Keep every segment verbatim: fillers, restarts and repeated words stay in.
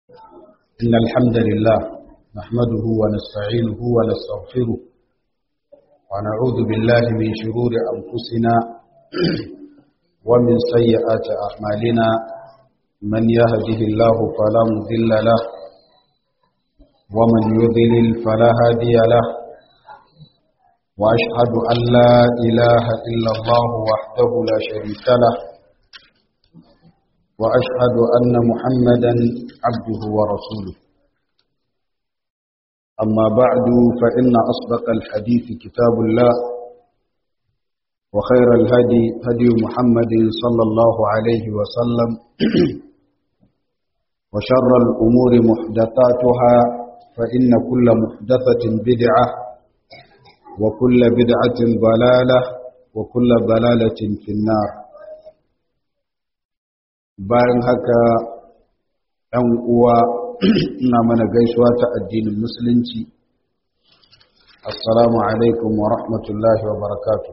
إن الحمد لله نحمده ونستعينه ونستغفره ونعوذ بالله من شرور أنفسنا ومن سيئات أعمالنا من يهده الله فلا مضل له ومن يضلل فلا هادي له وأشهد أن لا إله إلا الله وحده لا شريك له وأشهد أن محمدا عبده ورسوله أما بعد فإن أصدق الحديث كتاب الله وخير الهدي هدي محمد صلى الله عليه وسلم وشر الأمور محدثاتها فإن كل محدثة بدعة وكل بدعة ضلالة وكل ضلالة في النار. bayan haka ɗan uwa ina mana gaisuwa ta addinin musulunci, assalamu alaikum wa rahmatullahi wa barakatuh.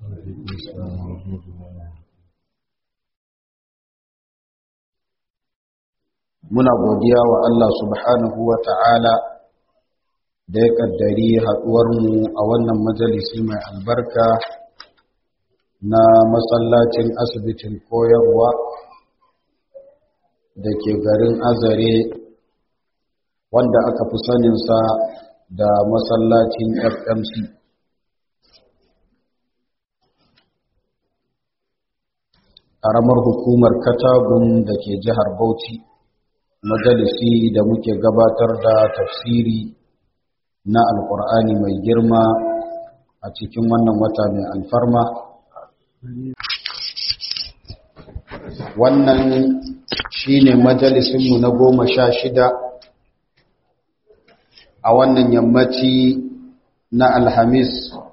Muna godiya wa Allah subhanahu wa ta'ala da ya kaddari haɗuwarmu a wannan majalisi mai albarka na masallacin asibitin koyarwa da ke garin Azare, wanda aka fi saninsa da masallacin F M C. Ƙaramar hukumar Katagun da ke jihar Bauchi, majalisi da muke gabatar da tafsiri na Alƙur'ani mai girma a cikin wannan wata mai alfarma. Wannan shi ne majalisinmu na goma sha shida a wannan yammaci na Alhamis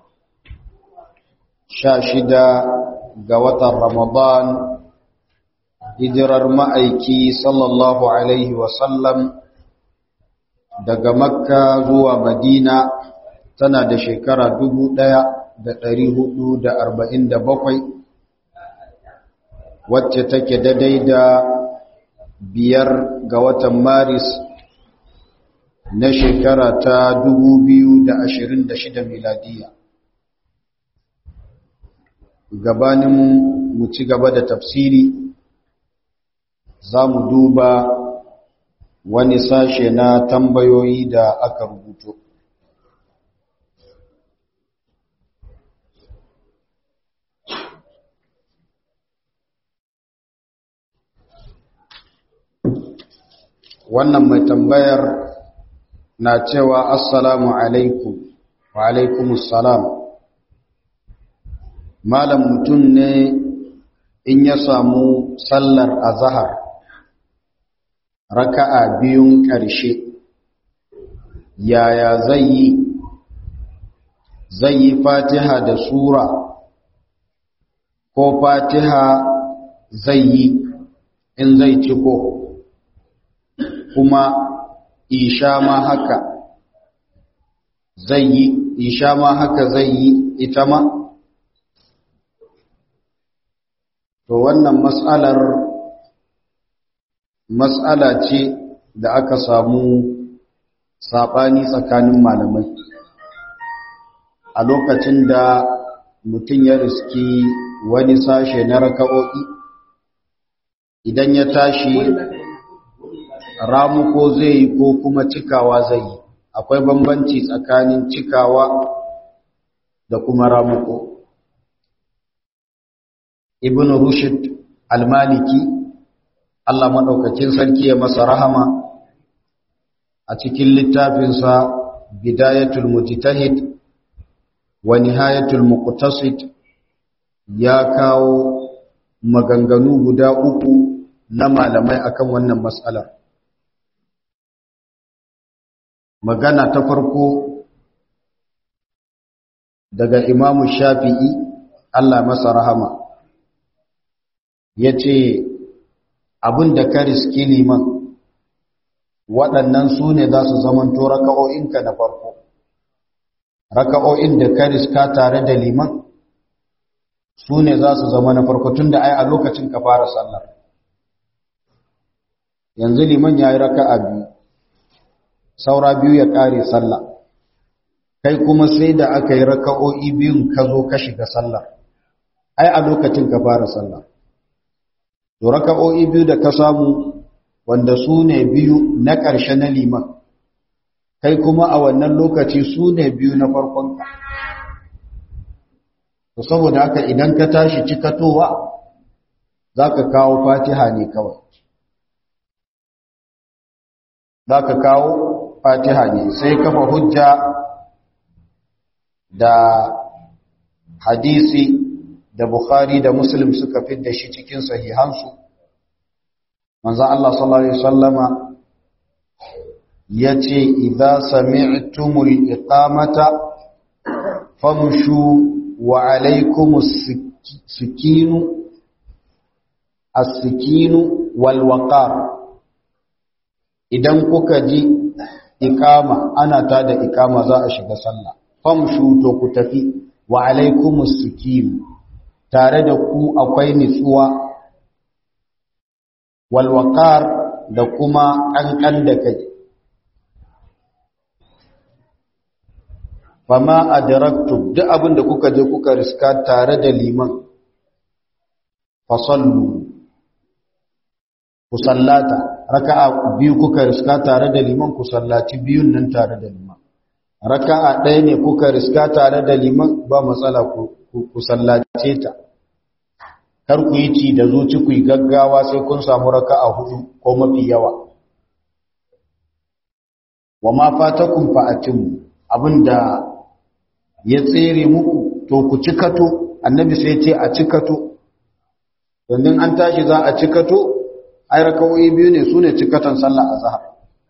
sha shida ga watan Ramadan, hijirar ma'aiki sallallahu Alaihi wasallam daga Makka zuwa Madina tana da shekara dubu ɗaya da ɗari hudu da arba'in da bakwai, wacce take daidai da biyar ga watan Maris na shekara ta dubu biyu da ashirin da shida miladiya. Gabanin mu ci gaba da tafsiri, za mu duba wani sashe na tambayoyi da aka rubuto. Wannan mai tambayar na cewa assalamu alaikum wa alaikumus salam. Malam, mutum ne in ya samu sallar azhar raka'a biyun ƙarshe, yaya zai yi? Zai yi fatiha da sura ko fatiha zai yi in zai ciko? Kuma isha ma haka zai yi isha ma haka zai yi ita ma? To wannan mas'alar mas'ala ce da aka samu saɓani tsakanin malamai a lokacin da mutum ya riski wani sashe na raka'o'i. Idan ya tashi ramuko zai yi ko kuma cikawa zai yi, akwai bambanci tsakanin cikawa da kuma ramuko. Ibn Rushd al-Maliki, Allah madaukakin sarki ya masa rahama, a cikin littafinsa Bidayatul Mujtahid wa Nihayatul Muqtasid ya kawo maganganu guda uku na malamai akan wannan mas'alar. Magana ta farko daga Imamu Shafi'i, Allah masa rahama, ya ce abin da ka riski liman waɗannan su ne za su zamanto raka'o'inka na farko. Raka'o'in da ka riska tare da liman su ne za su zama na farko, tun da ai a lokacin ka fara sallar. yanzu liman ya yi raka'a biyu saura biyu ya ƙare sallah kai kuma sai da aka yi raka'o'i biyun ka zo ka shiga sallar ai a lokacin ka fara sallah to raka'o'i biyu da ka samu wanda su ne biyu na ƙarshe na liman kai kuma a wannan lokaci su ne biyu na farkon ka to saboda haka idan ka tashi cikatowa za ka kawo fatiha ne kawai za ka kawo fatiha ne sai kafa hujja da hadisi da Bukhari da Muslim suka fidda shi cikin sahihansu manzo Allah sallallahu alaihi wasallama yace idza sami'tumul iqamata famshu wa alaykumus sikinu as-sikinu wal waqar idan kuka ji iqama ana tada iqama za a shiga sallah famshu to ku tafi wa alaykumus sikinu tare da ku akwai nitsuwa wal waqar da kuma kankan da kai fama adraktum duk abin da kuka je kuka riska tare da liman fasallu ku sallata raka'a biyu kuka riska tare da liman ku sallaci biyun nan tare da liman raka'a ɗaya ne kuka riska tare da liman ba matsala ku ku sallace ta kar ku yi ci da zuci ku yi gaggawa sai kun samu raka'a hudu ko mafi yawa wa ma fatakum fa'atim abinda ya tsere muku to ku cikato annabi sai ce a cikato dan an tashi za a cikato ai raka'o'i biyu ne sune cikatan sallar azhar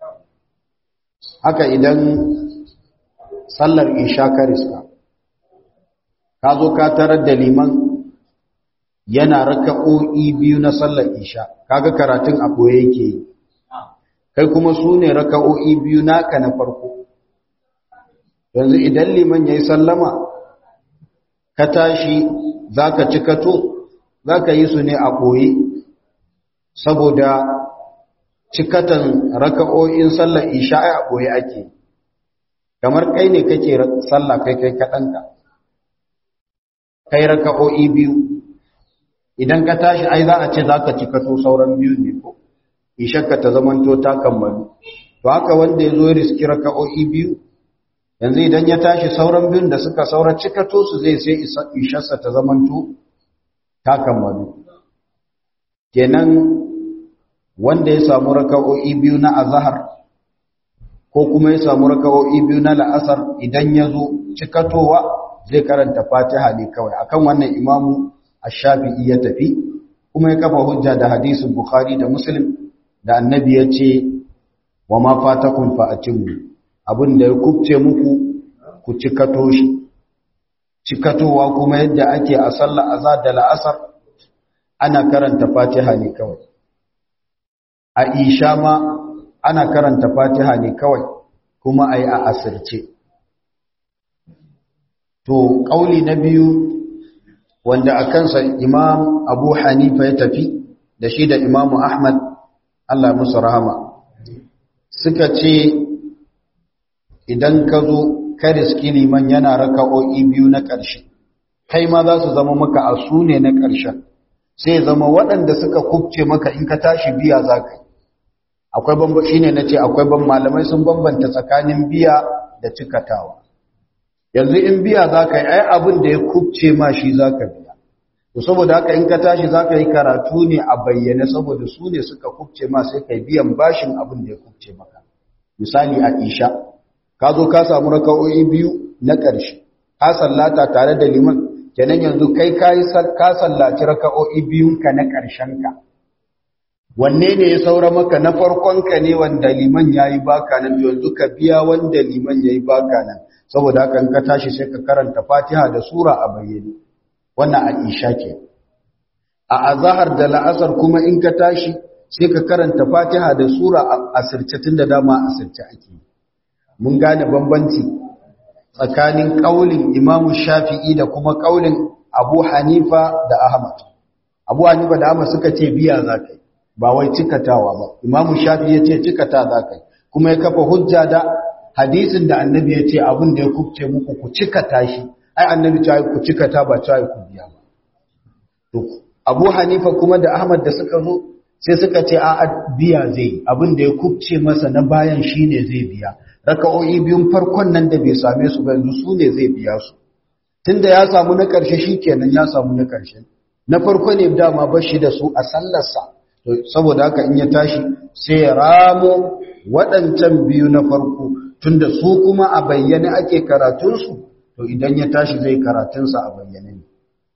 haka idan sallar isha ka riska ka zo ka tarar da liman yana raka'o'i biyu na sallar isha kaga karatun a boye yake yi kai kuma sune raka'o'i biyu naka na farko yanzu idan liman yayi sallama ka tashi zaka cikato zaka yi su ne a boye saboda cikatan raka'o'in sallar isha ai a boye ake kamar kai ne kake sallah kai kai kadanka kai raka'o'i biyu idan ka tashi ai za a ce zaka cikato sauran biyu ne ko ishakka ta zamanto ta kammalu to haka wanda yazo ya riski raka'o'i biyu yanzu idan ya tashi sauran biyun da suka saura cikato su zai sai isharsa ta zamanto ta kammalu kenan wanda ya samu raka'o'i biyu na azhar ko kuma ya samu raka'o'i biyu na la'asar idan ya zo cikatowa zai karanta fatiha ne kawai akan wannan imamu ash-shafi'i ya tafi kuma ya kafa hujja da hadisin bukhari da muslim da annabi ya ce wa ma fatakum fa atimmu abinda ya kubce muku ku cikato shi cikatowa kuma yadda ake a sallar azhar da la'asar ana karanta fatiha ne kawai a isha ma ana karanta fatiha ne kawai kuma ayi a asirce to kauli na biyu wanda a kansa imam abu hanifa ya tafi da shi da imamu ahmad Allah musu rahama suka ce idan ka zo ka riski liman yana raka'o'i biyu na ƙarshe kai ma za su zama maka a su ne na ƙarshen sai zama waɗanda suka kubce maka in ka tashi biya za ka yi akwai bamba shine nace akwai ban malamai sun bambanta tsakanin biya da cikatawa yanzu in biya zaka yi ai abin da ya kubce ma shi zaka biya to saboda haka in ka tashi zaka yi karatu ne a bayyane saboda su ne suka kubce ma sai kai biyan bashin abin da ya kubce maka misali a isha ka zo ka samu raka'o'i biyu na ƙarshe ka sallata tare da liman kenan yanzu kai kai ka sallaci raka'o'i biyun ka na ƙarshen ka wanne ne ya saura maka na farkonka ne wanda liman ya yi baka nan yanzu ka biya wanda liman ya yi baka nan saboda haka in ka tashi sai ka karanta fatiha da sura a bayyane wannan a isha ke a azahar da la'asar kuma in ka tashi sai ka karanta fatiha da sura a asirce tun da dama asirce ake mun gane bambanci tsakanin kaulin imamu shafi'i da kuma kaulin abu hanifa da ahmad abu hanifa da ahmad suka ce biya za ka yi ba wai cikatawa ba. Imamu Shafi ya ce cikata za ka yi, kuma ya kafa hujja da hadisin da annabi ya ce abin da ya kubce muku ku cikata shi, ai annabi ta yi ku cikata ba ta yi ku biya ba. Abu Hanifa kuma da Ahmad da suka zo sai suka ce a biya zai, abin da ya kubce masa na bayan shi ne zai biya. Raka'o'i biyun farkon nan da bai same su ba yanzu su ne zai biya su. Tunda ya samu na ƙarshe shi kenan ya samu na ƙarshe. Na farko ne dama ba shi da su a sallarsa. Saboda haka in ya tashi sai ya ramo waɗancan biyu na farko tunda su kuma a bayyane ake karatunsu, to idan ya tashi zai karatunsa a bayyane ne.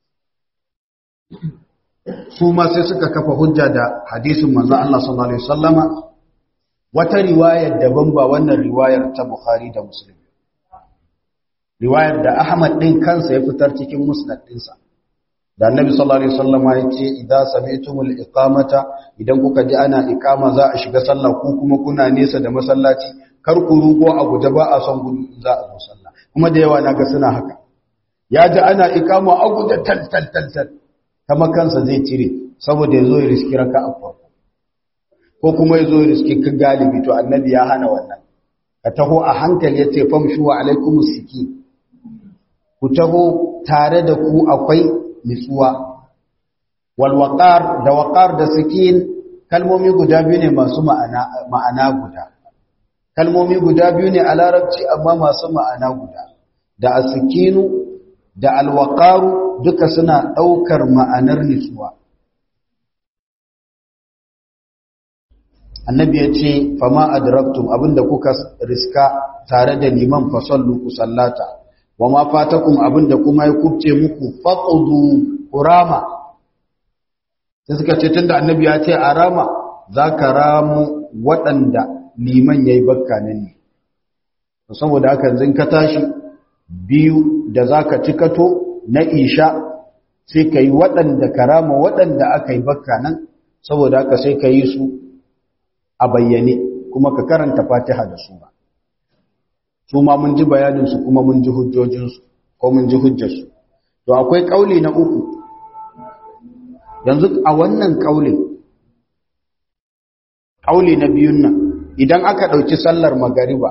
Su ma sai suka kafa hujja da hadisin manzo Allah sallallahu alaihi wasallama, wata riwayar daban ba wannan riwayar ta Bukhari da Muslim. Riwayar da Ahmad din kansa ya fitar cikin musnad dinsa. Da Annabi sallallahu alaihi wasallama yace idza sami'tumul iqamata, idan kuka ji ana iqama za a shiga sallah ku kuma kuna nesa da masallaci, kar ku rugo a guje, ba a son gudu za a zo sallah. Kuma da yawa naga suna haka. Ya ji ana iqama a guje tal tal tal tal. Kama kansa zai cire saboda ya zo ya riski raka a farko ko kuma ya zo ya riski ka galibi, to annabi ya hana wannan. Ka taho a hankali ya ce famshu wa alaikumus siki, ku taho tare da ku akwai nitsuwa. Wal waqar da waqar da sikin kalmomi guda biyu ne masu ma'ana ma'ana guda. Kalmomi guda biyu ne a larabci amma masu ma'ana guda. Da asikinu da alwaqaru duka suna ɗaukar ma'anar nutsuwa. Annabi ya ce, fama adraktum, abinda kuka riska tare da liman fasallu ku sallata, wa ma fatakum, abinda kuma ya kubce muku faqudu kurama. Sai suka ce tunda annabi ya ce a rama, za ka ramu waɗanda liman ya yi bakka nan ne. Saboda haka yanzu ka tashi biyu da za ka cikato na isha, sai ka yi waɗanda karama waɗanda aka yi bakka nan, saboda haka sai ka yi su a bayyane kuma ka karanta fatiha da su ba. Su ma mun ji bayaninsu kuma mun ji hujjojinsu ko mun ji hujjarsu. To akwai ƙauli na uku, yanzu a wannan ƙaulin, ƙauli na biyun nan, idan aka ɗauki sallar magariba,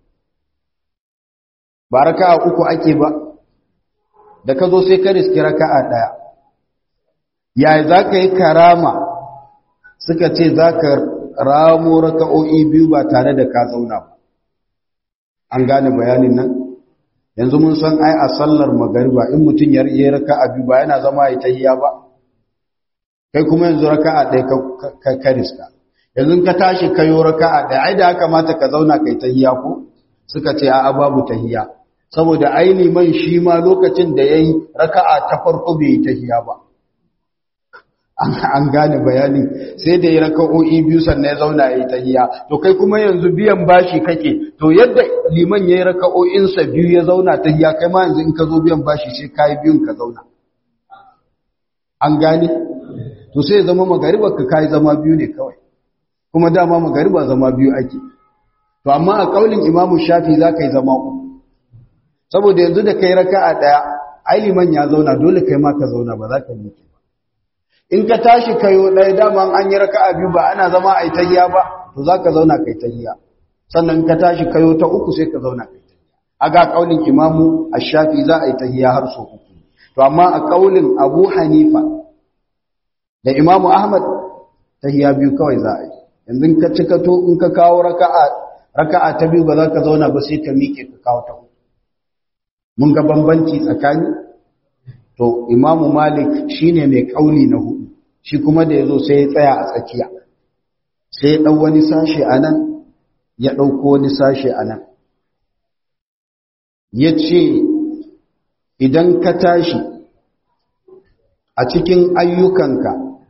ba raka'a uku ake ba, da ka zo sai ka riski raka'a ɗaya, yaya za ka yi karama? Suka ce za ka ramo raka'o'i biyu ba tare da ka zauna ba. An gane bayanin nan? Yanzu mun san ai a sallar magariba in mutum ya yi raka'a biyu ba yana zama ya tahiya ba, kai kuma yanzu raka'a ɗaya ka riska. Yanzu ka tashi kayo raka'a ɗaya, ai da ya kamata ka zauna kai tahiya ko? Suka ce a'a babu tahiya. Saboda aini man shi ma lokacin da ya yi raka'a ta farko bai yi tahiya ba. An gane bayani, sai da ya raka'o'i biyu sannan ya zauna ya yi tahiya. To kai kuma yanzu biyan bashi kake, to yadda liman ya yi raka'o'insa biyu ya zauna tahiya, kai ma yanzu in ka zo biyan bashi sai ka yi biyun ka zauna. An gane? To sai ya zama magariba ka kai zama biyu ne kawai. Kuma dama magariba zama biyu ake. To amma a kaulin Imamu Shafi za ka yi zama uku. Saboda yanzu da kai raka'a daya, ai liman ya zauna, dole kai ma ka zauna, ba za ka miƙe ba. In ka tashi kayo ɗaya, dama an yi raka'a biyu ba ana zama a yi tahiya ba, to za ka zauna kai tahiya. Sannan ka tashi kayo ta uku sai ka zauna kai tahiya. A ga kaulin Imamu Shafi za a yi tahiya har so uku. To amma a kaulin Abu Hanifa da Imamu Ahmad tahiya biyu kawai za a yi. Yanzu ka cika to in ka kawo raka'a raka'a ta biyu ba za ka zauna ba sai ka miƙe ka kawo ta uku. Mun ga bambanci tsakani? To, Imamu Malik shi ne mai ƙauli na hudu, shi kuma da ya zo sai ya tsaya a tsakiya, sai ya ɗau wani sashe a nan, ya ɗauko wani sashe a nan. Ya ce, idan ka tashi a cikin ayyukanka,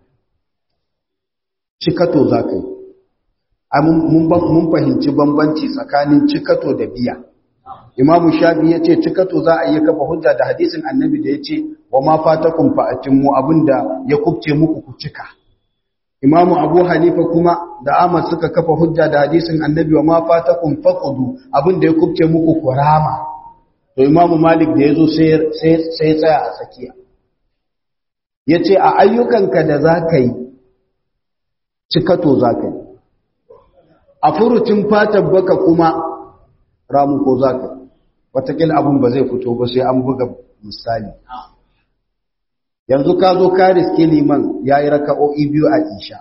cikato za ka yi. Mun fahimci bambanci tsakanin cikato da biya. Imamu Shafi ya ce cikato za a iya kafa hujja da hadisin annabi da ya ce wa ma fatakum fa atimmu, abinda ya kubce muku ku cika. Imamu Abu Hanifa kuma da Ahmad suka kafa hujja da hadisin annabi wa ma fatakum faqudu, abinda ya kubce muku ku rama. To Imamu Malik da yazo sai sai sai tsaya a tsakiya. Yace a ayyukanka da zaka yi cikato za ka yi. A furucin fatan baka kuma ramuko za ka yi. Wataƙila abin ba zai fito ba sai an buga misali. Yanzu ka zo ka riske liman ya yi raka'o'i biyu a isha.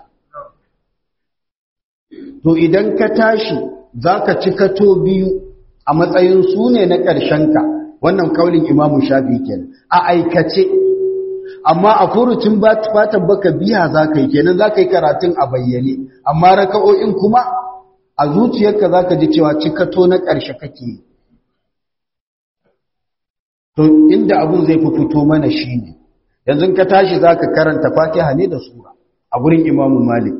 To idan ka tashi za ka cikato biyu a matsayin su ne na ƙarshenka, wannan kaulin imamu shafi kenan a aikace. Amma a furucin fatan baka biya za ka yi kenan, za ka yi karatun a bayyane, amma raka'o'in kuma a zuciyarka za ka ji cewa cikato na ƙarshe kake yi. To inda abun zai fi fito mana shi ne, yanzu ka tashi za ka karanta fatiha ne da sura a gurin imamu malik,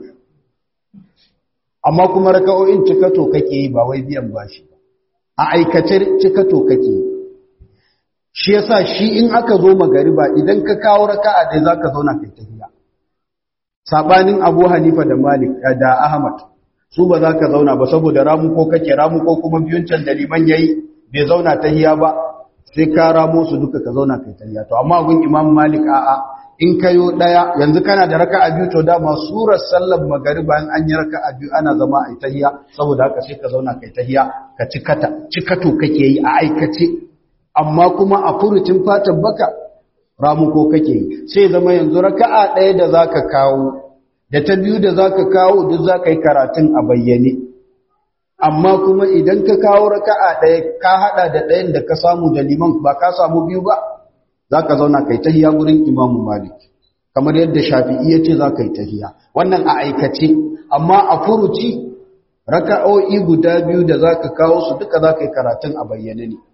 amma kuma raka'o'in cikato kake yi ba wai biyan bashi ba, a aikace cikato kake yi. Shi yasa shi in aka zo magariba idan ka kawo raka'a dai zaka zauna kai tahiyya, sabanin Abu Hanifa da Malik da Ahmad su ba za ka zauna ba saboda ramu ko kake ramu ko kuma biyun can da liman yayi bai zauna tahiyya ba, sai ka ramo su duka ka zauna kai tahiyya. To amma gun Imam Malik a'a, in kayo daya yanzu kana da raka'a biyu to dama surar sallar magariba in an yi raka'a biyu ana zama ai tahiyya, saboda haka sai ka zauna kai tahiyya ka cikata cikato kake yi a aikace. Amma kuma a furucin fatan baka ramuko kake yi, sai zama yanzu raka'a ɗaya da zaka kawo da ta biyu da zaka kawo duk zaka yi karatun a bayyane. Amma kuma idan ka kawo raka'a ɗaya ka hada da ɗayan da ka samu da liman ba ka samu biyu ba, zaka zauna kai tahiyya gurin Imam Malik kamar yadda Shafi'i yace zaka yi tahiyya, wannan a aikace. Amma a furuci raka'o'i guda biyu da zaka kawo su duka zaka yi karatun a bayyane ne.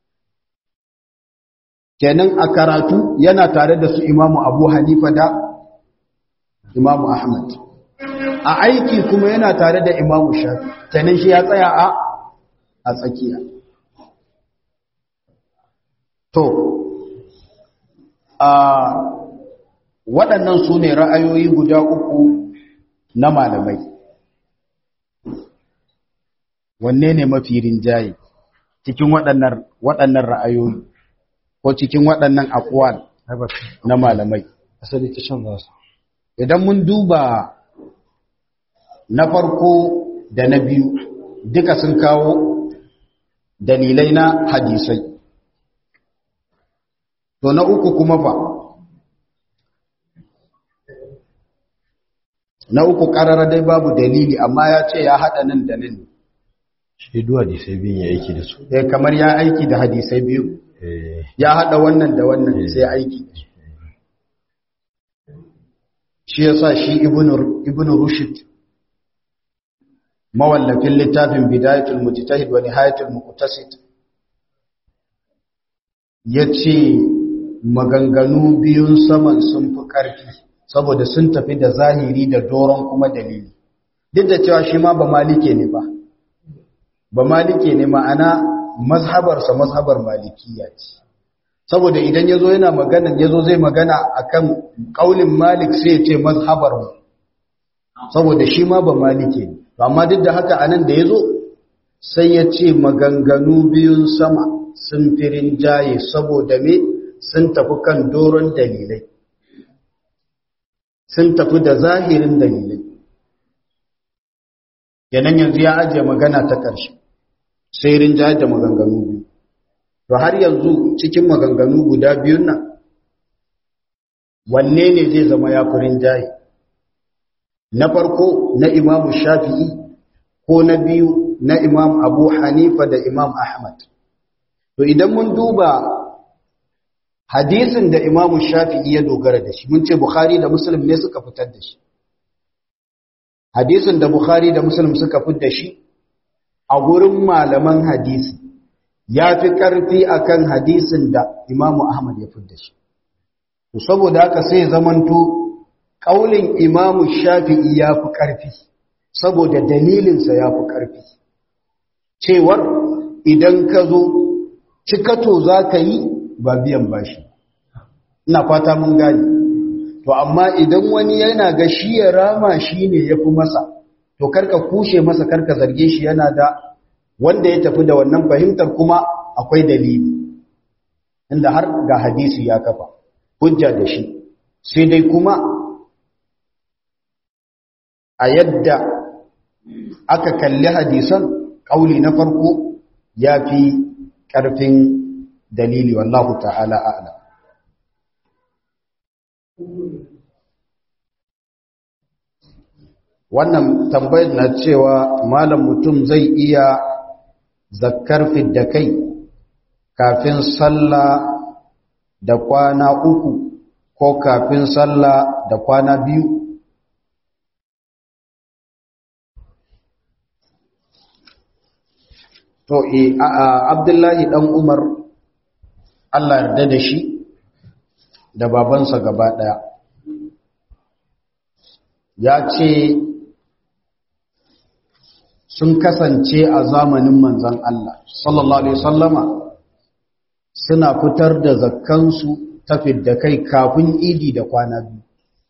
Kenan a karatu yana tare da su Imamu Abu Hanifa da Imamu Ahmad, a aiki kuma yana tare da Imamu Shafi, kenan shi ya tsaya a a tsakiya. To a waɗannan su ne ra'ayoyi guda uku na malamai. Wanne ne mafi rinjaye cikin waɗannan waɗannan ra'ayoyi ko cikin waɗannan aqwal na malamai? Asali ta shan zasu. Idan mun duba na farko da na biyu duka sun kawo dalilai na hadisai. To na uku kuma fa, na uku ƙarara dai babu dalili amma ya ce ya haɗa nan da nan. Shaidu hadisai biyun ya aiki da su. Eh, kamar ya aiki da hadisai biyu. Ya haɗa wannan da wannan sai aiki. Shi ya sa shi Ibn Rushd mawallafin littafin Bidayatul Mujtahid wa Nihayatul Muqtasid ya ce maganganu biyun saman sun fi ƙarfi saboda sun tafi da zahiri da doron kuma dalili. Duk da cewa shi ma ba malike ne ba. Ba malike ne ma'ana mazhabarsa mazhabar malikiya ce. Saboda idan yazo yana magana yazo zai magana akan kaulin Malik sai ya ce mazhabar mu. Saboda shi ma ba malike ne. Amma duk da haka anan da yazo sai ya ce maganganu biyun sama sun firin jaye saboda me sun tafi kan doron dalilai. Sun tafi da zahirin dalilai. Yanan yanzu ya ajiye magana ta ƙarshe. Sai rinjaye da maganganu biyu. To har yanzu cikin maganganu guda biyun nan wanne ne zai zama ya fi rinjaye? Na farko na Imam Shafi'i ko na biyu na Imam Abu Hanifa da Imam Ahmad. To idan mun duba hadisin da Imam Shafi'i ya dogara da shi, mun ce Bukhari da Muslim ne suka fitar da shi. Hadisin da Bukhari da Muslim suka fitar da shi a gurin malaman hadisi ya fi ƙarfi akan hadisin da Imam Ahmad ya fitar da shi. To saboda haka sai zamanto kaulin Imam Shafi'i ya fi ƙarfi saboda dalilinsa ya fi ƙarfi. Cewar idan ka zo cikato za ka yi ba biyan bashi. Ina fata mun gani. To amma idan wani yana ga shi ya rama shi ne ya fi masa, to karka kushe masa karka zarge shi, yana da wanda ya tafi da wannan fahimtar kuma akwai dalili. Inda har ga hadisi ya kafa hujja da shi. Sai dai kuma a yadda aka kalli hadisan kauli na farko yafi karfin dalili wallahu ta'ala a'lam. Wannan tambayar na cewa malam mutum zai iya zakkar fidda kai kafin sallah da kwana uku ko kafin sallah da kwana biyu? To eh Abdullahi dan Umar Allah yarda da shi da babansa gaba daya ya ce sun kasance a zamanin manzon Allah sallallahu alaihi wasallama suna fitar da zakkansu ta fidda kai kafin idi da kwana biyu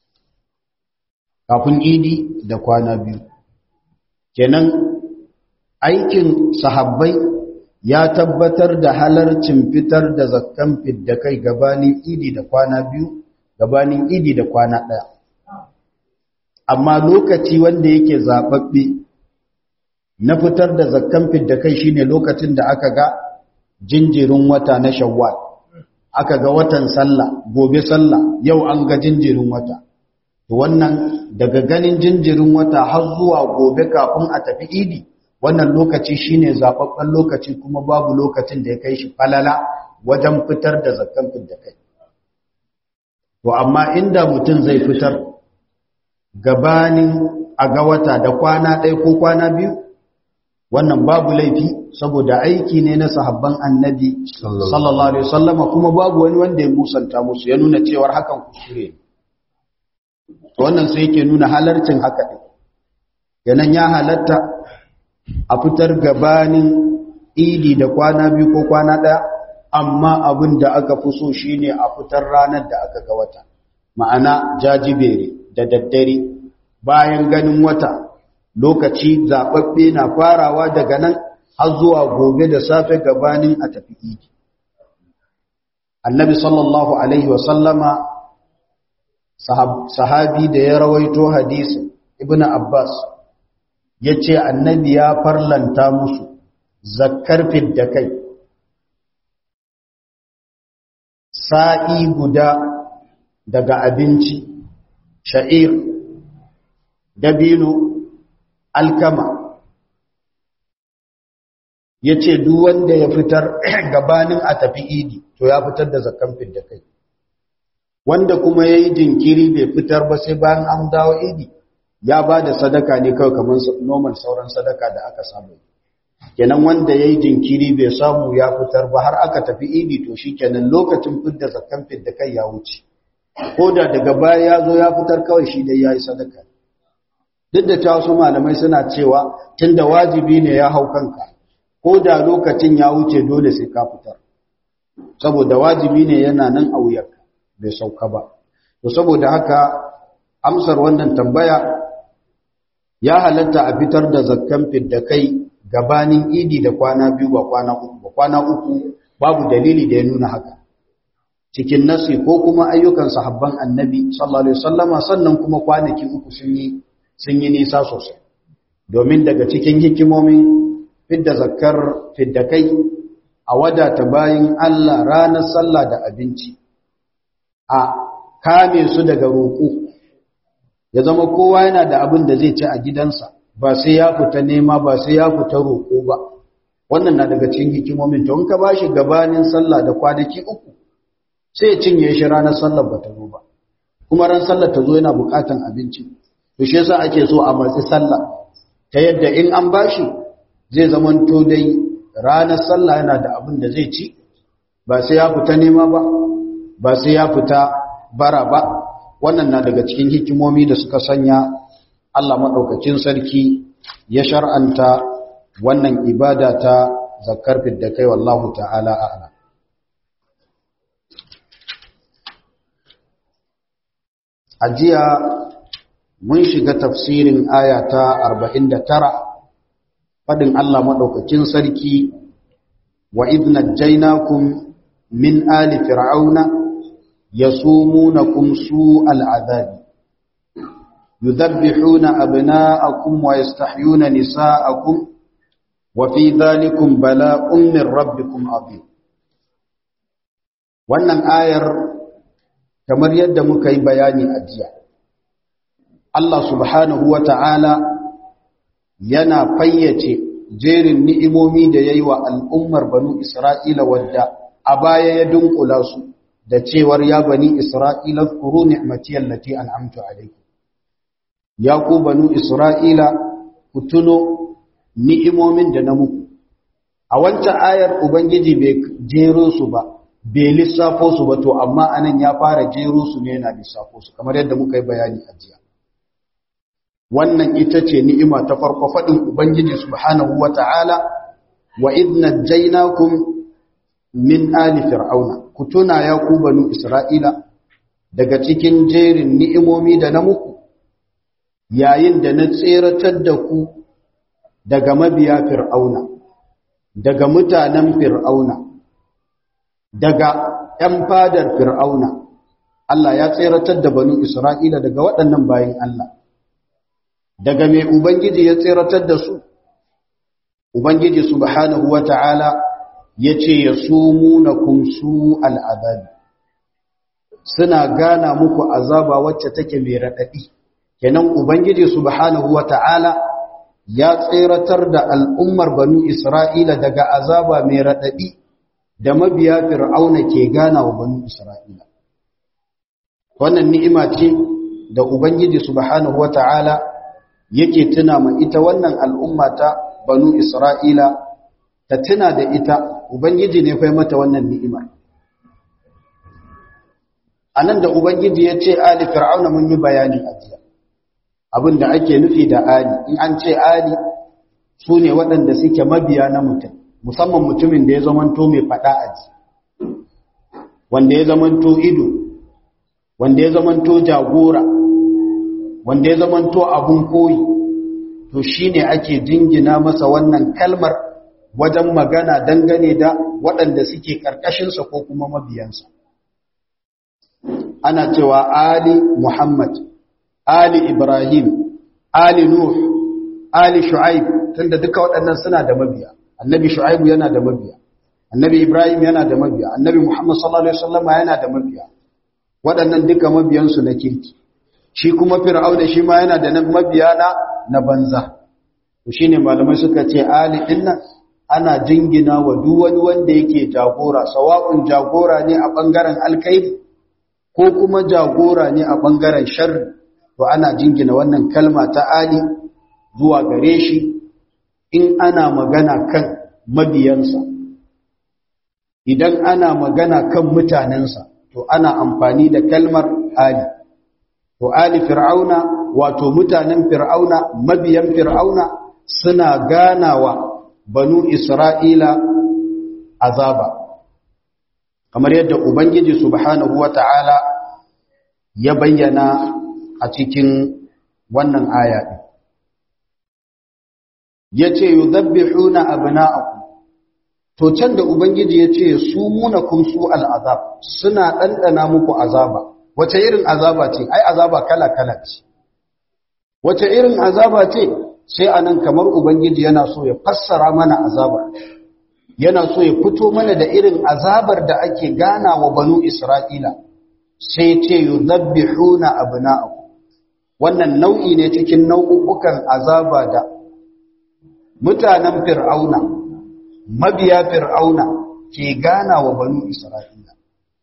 kafin idi da kwana biyu kenan aikin sahabbai ya tabbatar da halarcin fitar da zakkan fidda kai gabanin idi da kwana biyu gabanin idi da kwana ɗaya amma lokaci wanda yake zaɓaɓɓe na fitar da zakkan fidda kai shine lokacin da aka ga jinjirin wata na Shawwal aka ga watan sallah gobe sallah yau an ga jinjirin wata to wannan daga ganin jinjirin wata har zuwa gobe kafin a tafi idi wannan lokaci shine zababben lokaci kuma babu lokacin da ya kai shi falala wajen fitar da zakkan fidda kai to amma inda mutum zai fitar gabanin a ga wata da kwana ɗaya ko kwana biyu wannan babu laifi saboda aiki ne na sahabban annabi sallallahu alaihi wasallam kuma babu wani wanda ya musanta musu ya nuna cewar hakan kuskure to wannan sai yake nuna halarcin haka din yanan ya halatta a fitar gabanin idi da kwana biyu ko kwana ɗaya amma abin da aka fi so shine a fitar ranar da aka ga wata ma'ana jajibere da daddare bayan ganin wata lokaci zaɓaɓɓe na farawa daga nan har zuwa gobe da safe gabanin a tafi idi annabi sallallahu alaihi wasallama sahabi da ya rawaito hadisin ibnu abbas ya ce annabi ya farlanta musu zakkar fidda kai sa'i guda daga abinci sha'ir dabino alkama ya ce duk wanda ya fitar gabanin a tafi idi to ya fitar da zakkan fidda kai wanda kuma ya yi jinkiri bai fitar ba sai bayan an dawo idi ya ba da sadaka ne kawai kamar normal sauran sadaka da aka samu kenan wanda ya yi jinkiri bai samu ya fitar ba har aka tafi idi to shi kenan lokacin fidda zakkan fidda kai ya wuce ko da daga baya ya zo ya fitar kawai shi dai ya yi sadaka duk da ta wasu malamai suna cewa tunda wajibi ne ya hau kanka ko da lokacin ya wuce dole sai ka fitar saboda wajibi ne yana nan a wuyarka bai sauka ba to saboda haka amsar wannan tambaya ya halatta a fitar da zakkan fidda kai gabanin idi da kwana biyu ba kwana uku ba kwana uku babu dalili da ya nuna haka cikin nasi ko kuma ayyukan sahabban annabi sallallahu alaihi wasallama sannan kuma kwanaki uku sun yi sun yi nisa sosai domin daga cikin hikimomin fidda zakkar fidda kai a wadata bayin Allah ranar sallah da abinci a kame su daga roƙo ya zama kowa yana da abin da zai ci a gidansa ba sai ya fita nema ba sai ya fita roƙo ba wannan na daga cikin hikimomin to in ka bashi gabanin sallah da kwanaki uku sai ya cinye shi ranar sallar ba ta zo ba kuma ran sallar ta zo yana buƙatan abinci to shi yasa ake so a matsi sallah ta yadda in an bashi zai zamanto dai ranar sallah yana da abin da zai ci ba sai ya fita nema ba ba sai ya fita bara ba wannan na daga cikin hikimomi da suka sanya Allah madaukakin sarki ya shar'anta wannan ibada ta zakkar fidda kai wallahu ta'ala a'lam ajiya mun shiga tafsirin aya ta arba'in da tara fadin Allah madaukakin sarki wa idna jainakum min ali fir'auna yasumunakum su'al adhabi yudabbihuna abna'akum wa yastahyuna nisa'akum wa fi dhalikum bala'un min rabbikum adhim. Wannan ayar kamar yadda muka yi bayani a jiya, Allah subhanahu wa ta'ala yana fayyace jerin ni'imomi da ya yi wa al'ummar banu Isra'ila wadda a baya ya dunkula su da cewar ya bani Isra'ila kuru ni'matiyar lati an'amtu alaikum. Ya ku banu Isra'ila ku tuno ni'imomin da na muku. A wancan ayar Ubangiji bai jero su ba, bai lissafo su ba, to amma anan ya fara jero su ne yana lissafo su kamar yadda muka yi bayani a jiya. Wannan ita ce ni'ima ta farko faɗin Ubangiji subhanahu wa ta'ala, wa idna jainakum min ali fir'auna, ku tuna ya ku banu Isra'ila daga cikin jerin ni'imomi da na muku, yayin da na tseratar da ku daga mabiya fir'auna, daga mutanen fir'auna, daga ‘yan fadar fir'auna. Allah ya tseratar da banu Isra'ila daga waɗannan bayin Allah. Daga mai Ubangiji ya tseratar da su, Ubangiji subhanahu wa ta'ala ya ce ya su muna kumsu al'adabi, suna gana muku azaba wacce take mai raɗaɗi. Kenan Ubangiji subhanahu wa ta'ala ya tseratar da al'ummar banu Isra'ila daga azaba mai raɗaɗi da mabiya fir'auna ke gana wa banu Isra'ila. Wannan ni'ima ce da Ubangiji subhanahu wa ta'ala yake tuna ma ita wannan al'umma ta banu Isra'ila, ta tuna da ita, Ubangiji ne fai mata wannan ni'imar. A nan da Ubangiji ya ce Ali Fir'auna mun yi bayani a jiya, abin da ake nufi da Ali, in an ce Ali su ne waɗanda suke mabiya na mutum, musamman mutumin da ya zamanto mai faɗa a ji, wanda ya zamanto ido, wanda ya zamanto jagora, wanda ya zamanto abun koyi, to shi ne ake jingina masa wannan kalmar wajen magana dangane da waɗanda suke ƙarƙashinsa ko kuma mabiyansa. Ana cewa Ali Muhammad, Ali Ibrahim, Ali Nuh, Ali Shu'aib, tunda duka waɗannan suna da mabiya. Annabi Shu'aibu yana da mabiya, Annabi Ibrahim yana da mabiya, Annabi Muhammad sallallahu alaihi wasallam yana da mabiya. Waɗannan duka mabiyansu na kirki. Shi kuma Fir'auna shi ma yana da mabiya na na banza. To shine malamai suka ce Ali dinnan ana jingina wa duk wani wanda yake jagora, sawa'un jagora ne a bangaren alkhairi ko kuma jagora ne a bangaren sharri, to ana jingina wannan kalma ta Ali zuwa gare shi in ana magana kan mabiyansa. Idan ana magana kan mutanensa, to ana amfani da kalmar Ali. To Ali Fir'auna, wato mutanen Fir'auna, mabiyan Fir'auna suna ganawa banu Isra'ila azaba. Kamar yadda Ubangiji subhanahu wa ta'ala ya bayyana a cikin wannan aya ɗin. Ya ce, yudabbihuna abna'akum. To can da Ubangiji ya ce, su munakum su al'azab, suna ɗanɗana muku azaba. Wace irin azaba ce? Ai, azaba kala-kala ce. Wace irin azaba ce? Sai a nan kamar Ubangiji yana so ya fassara mana azabar. Yana so ya fito mana da irin azabar da ake gana wa banu Isra'ila. Sai ce, yudabbihuna abna'akum. Wannan nau'i ne cikin nau'ukan azaba da mutanen Fir'auna, mabiya Fir'auna ke gana wa banu Isra'ila.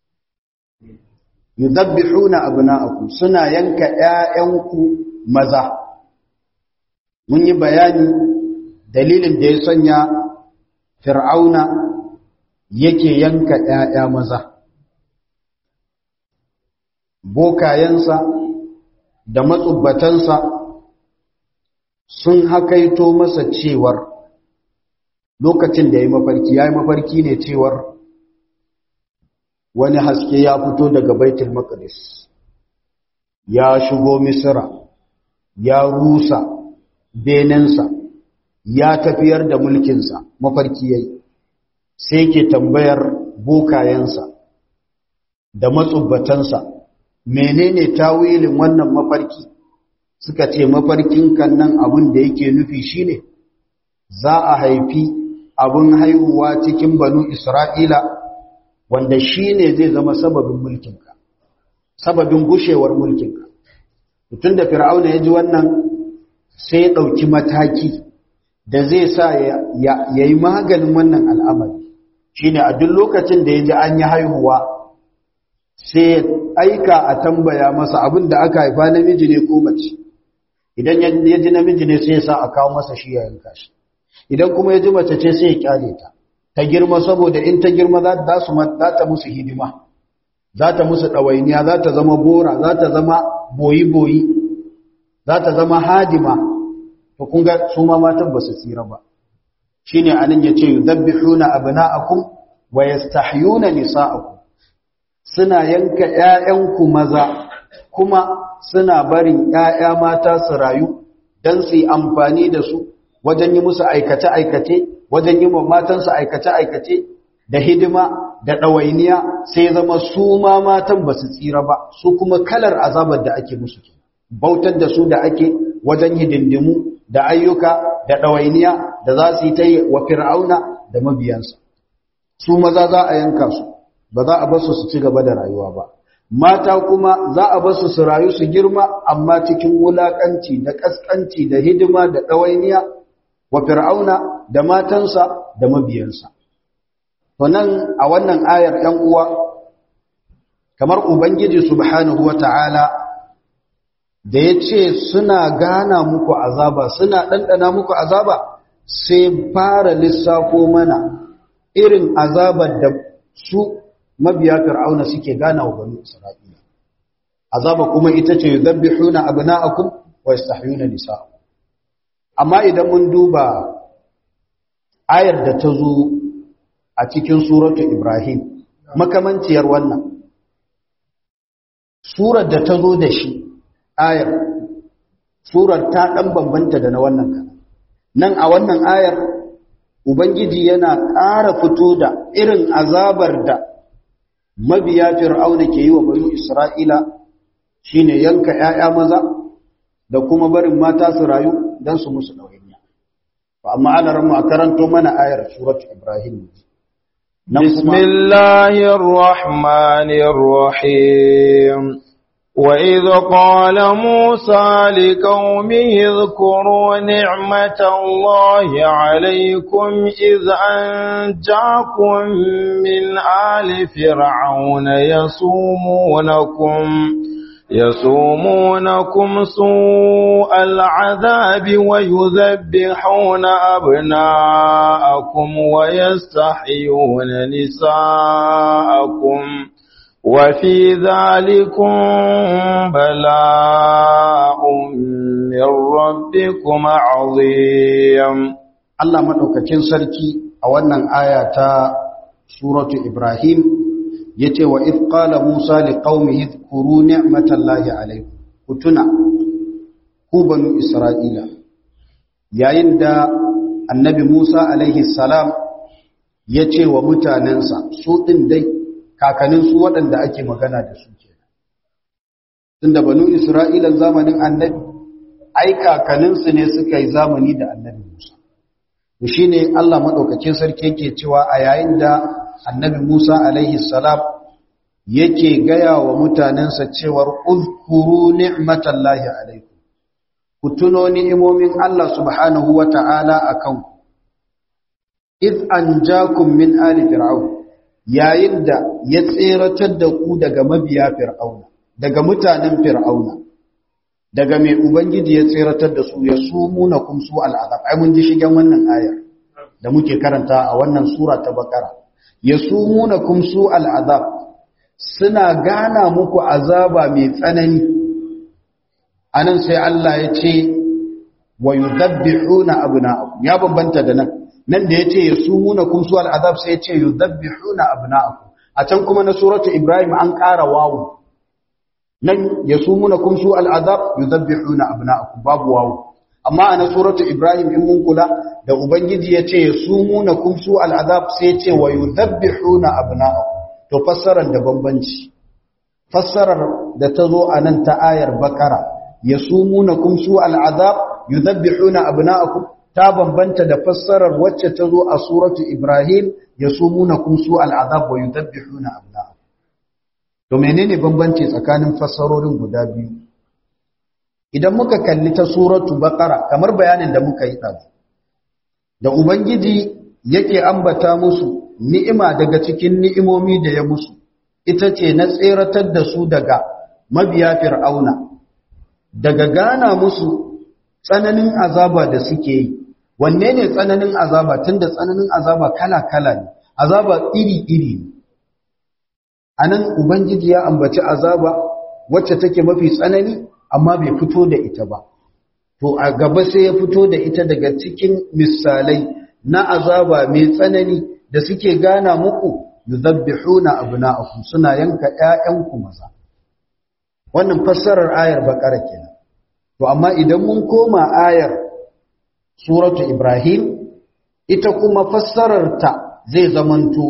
Yudabbihuna abna'akum, suna yanka ƴaƴanku maza. Mun yi bayani dalilin da ya sanya Fir'auna yake yanka ƴaƴa maza. Bokayensa da matsubbatansa sun hakaito masa cewar lokacin da ya yi mafarki, ya yi mafarki ne cewar wani haske ya fito daga Baitul Maqdis, ya shigo Misra, ya rusa benensa, ya tafiyar da mulkinsa, mafarki yayi. Sai ke tambayar bokayensa da matsubbatansa, menene tawilin wannan mafarki? suka ce mafarkin kan nan abin da yake nufi shine za a haifi abin haihuwa cikin banu Isra'ila wanda shine zai zama sababin mulkinka sababin gushewar mulkinka mutum da fir'auna ya ji wannan sai ya ɗauki mataki da zai sa ya yi maganin wannan al'amari shine a duk lokacin da ya ji an yi haihuwa sai aika a tambaya masa abin da aka haifa namiji ne ko mace idan ya ji namiji ne sai ya sa a kawo masa shi ya yanka shi idan kuma ya ji mace ce sai ya kyale ta ta girma saboda in ta girma za ta musu hidima za ta musu ɗawainiya za ta zama bora za ta zama boyi-boyi za ta zama hadima to kun ga su ma matan ba su tsira ba shine anan yace yudabbihuna abna'akum wa yastahyuna nisa'akum suna yanka ƴaƴanku maza kuma suna barin ƴaƴa mata su rayu dan su yi amfani da su wajen yi musu aikace aikace wajen yi wa matan su aikace aikace da hidima da ɗawainiya sai zama su ma matan ba su tsira ba su kuma kalar azabar da ake musu bautar da su da ake wajen hidindimu da ayyuka da ɗawainiya da za su yi ta yi wa fir'auna da mabiyansa su maza za a yanka su ba za a basu su ci gaba da rayuwa ba mata kuma za a basu su rayu su girma amma cikin wulakanci da kaskanci da hidima da ɗawainiya wa fir'auna da matansa da mabiyansa to nan a wannan ayar ‘yan uwa kamar ubangiji subhanahu wa ta'ala da ya ce suna gana muku azaba suna ɗanɗana muku azaba sai fara lissafo mana irin azabar da su mabiya fir'auna suke gana wa bani isra'ila azaba kuma ita ce yudabbihuna abna'akum wa yastahyuna nisa'akum amma idan mun duba ayar da ta zo a cikin suratu Ibrahim makamanciyar wannan surar da ta zo da shi ayar surar ta dan bambanta da na wannan kan nan a wannan ayar ubangiji yana ƙara fito da irin azabar da mabiya fir'auna ke yi wa bani Isra'ila shine yanka ƴaƴa maza da kuma barin mata su rayu dan su musu ɗawainiya amma ana ran mu a karanto mana ayar suratu Ibrahim بسم الله الرحمن الرحيم وإذ قال موسى لقومه اذكروا نعمة الله عليكم إذ أنجاكم من آل فرعون يصومونكم يصومونكم سوء العذاب ويذبحون أبناءكم ويستحيون نساءكم وفي ذلكم بلاء من ربكم عظيم الله مدوكacin sarki a wannan aya ta suratu Ibrahim yace wa id qala Musa liqaumihi dhkuru ni'matallahi alaykum kutuna ku banu Isra'ila yayin da annabi Musa alaihi salam yace wa mutanensa su din dai kakanin su waɗanda ake magana da su kenan tunda banu Isra'ila zamanin annabi ai kakanin su ne suka yi zamani da annabi Musa to shine Allah madaukakin sarki yake cewa a yayin da annabi Musa alaihi salam yake gaya wa mutanensa cewar uzkuru ni'matallahi alaikum ku tuno ni'imomin Allah subhanahu wata'ala akan ku id anjakum min ali fir'aun yayin da ya tseratar da ku daga mabiya fir'auna daga mutanen fir'auna daga mai ubangiji ya tseratar da su ya sumuna kum su al'azab ai mun ji shigen wannan ayar da muke karanta a wannan sura ta bakara yasumunakum su al'azab suna gana muku azaba mai tsanani anan sai Allah ya ce wa yudabbihuna abna'akum ya bambanta da nan nan da yace yasumunakum su al'azab sai ya ce yudabbihuna abna'akum a can kuma na suratu Ibrahim an ƙara wawu nan yasumunakum su al'azab yudabbihuna abna'akum babu wawu amma a na suratu Ibrahim in mun kula da ubangiji yace yasumunakum su al'azab sai yace wa yudabbihuna abna'akum to fassarar da bambanci fassarar da ta zo a nan ta ayar bakara yasumunakum su'al azab yudhabbihuna abna'akum ta bambanta da fassarar wacce ta zo a suratu Ibrahim yasumunakum su'al azab wa yudhabbihuna abna'akum. To menene bambanci tsakanin fassarorin guda biyu? Idan muka kalli ta suratu Baqara kamar bayanin da muka yi ɗazu, da Ubangiji yake ambata musu ni'ima daga cikin ni'imomi da ya musu, ita ce na tseratar da su daga mabiya Fir'auna, daga gana musu tsananin azaba da suke yi. Wanne ne tsananin azaba? Tunda tsananin azaba kala-kala ne, azaba iri-iri ne. A nan Ubangiji ya ambaci azaba wacce take mafi tsanani, amma bai fito da ita ba. To a gaba sai ya fito da ita daga cikin misalai na azaba mai tsanani da suke gana muku, yuzabbihuna abna'akum, suna yanka ƴaƴanku maza. Wannan fassarar ayar Baqara kenan. To amma idan mun koma ayar suratu Ibrahim, ita kuma fassarar ta zai zamanto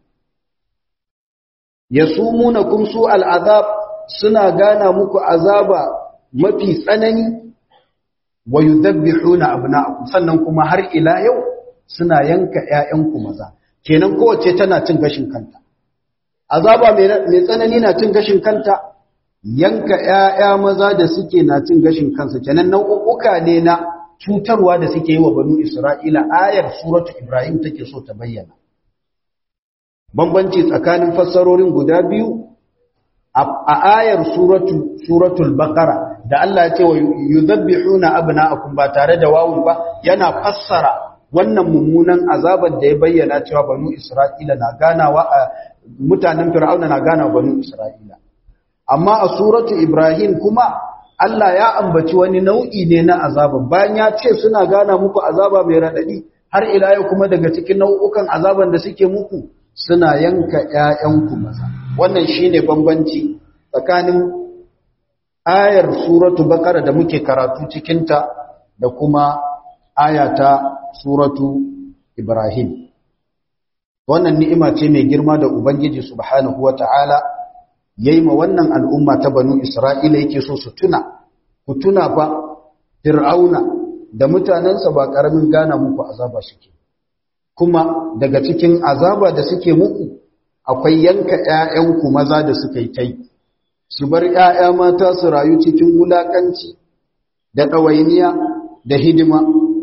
yasumunakum su'al azab, suna gana muku azaba mafi tsanani, wa yudhabbihuna abna'akum, sannan kuma har ila yau suna yanka ƴaƴanku maza. Kenan kowace tana cin gashin kanta. Azaba mai tsanani na cin gashin kanta, yanka ƴaƴa maza da suke na cin gashin kansa. Kenan nau'uka ne na cutarwa da suke yi wa banu Isra'ila, ayar suratu Ibrahim take so ta bayyana. Bambanci tsakanin fassarorin guda biyu a ayar suratu suratul Baqara da Allah ya ce wa yuzabbihuna abna'akum ba tare da wawun ba, yana fassara wannan mummunan azabar da ya bayyana cewa banu Isra'ila na ganawa a mutanen Fir'auna na gana banu Isra'ila. Amma a suratu Ibrahim kuma Allah ya ambaci wani nau'i ne na azaba, bayan ya ce suna gana muku azaba mai radadi, har ila yau kuma daga cikin nau'ukan azaban da suke muku suna yanka ƴaƴanku maza. Wannan shine bambanci tsakanin ayar suratu Baqara da muke karatu cikin ta da kuma ayata suratu Ibrahim. Wannan ni'ima ce mai girma da Ubangiji subhanahu wata'ala yayi ma wannan al'umma ta banu Isra'ila, yake so su tuna. Ku tuna fa Fir'auna da mutanansa ba karamin gana muku azaba suke. Kuma daga cikin azaba da suke muku akwai yanka ƴaƴanku maza da suka yi tai, su bar ƴaƴa mata su rayu cikin wulakanci da ɗawainiya da hidima.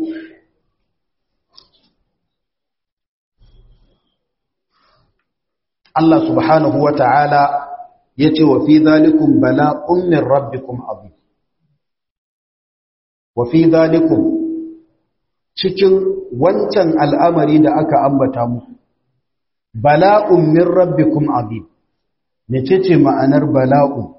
Allah subhanahu wa ta'ala ya ce wa fi zalikun bala'un min rabbikum azim. Wa fi zalikun, cikin wancan al'amari da aka ambata muku, bala'un min rabbikum azim. Mece ce ma'anar bala'un?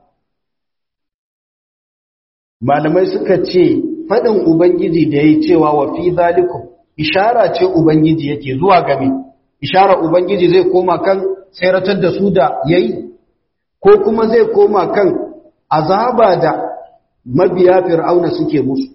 Malamai suka ce, faɗin Ubangiji da ya yi cewa wa fi zalikun, ishara ce Ubangiji yake zuwa game, ishara Ubangiji zai koma kan tseratar da su da ya yi, ko kuma zai koma kan azaba da mabiya Fir'auna suke musu.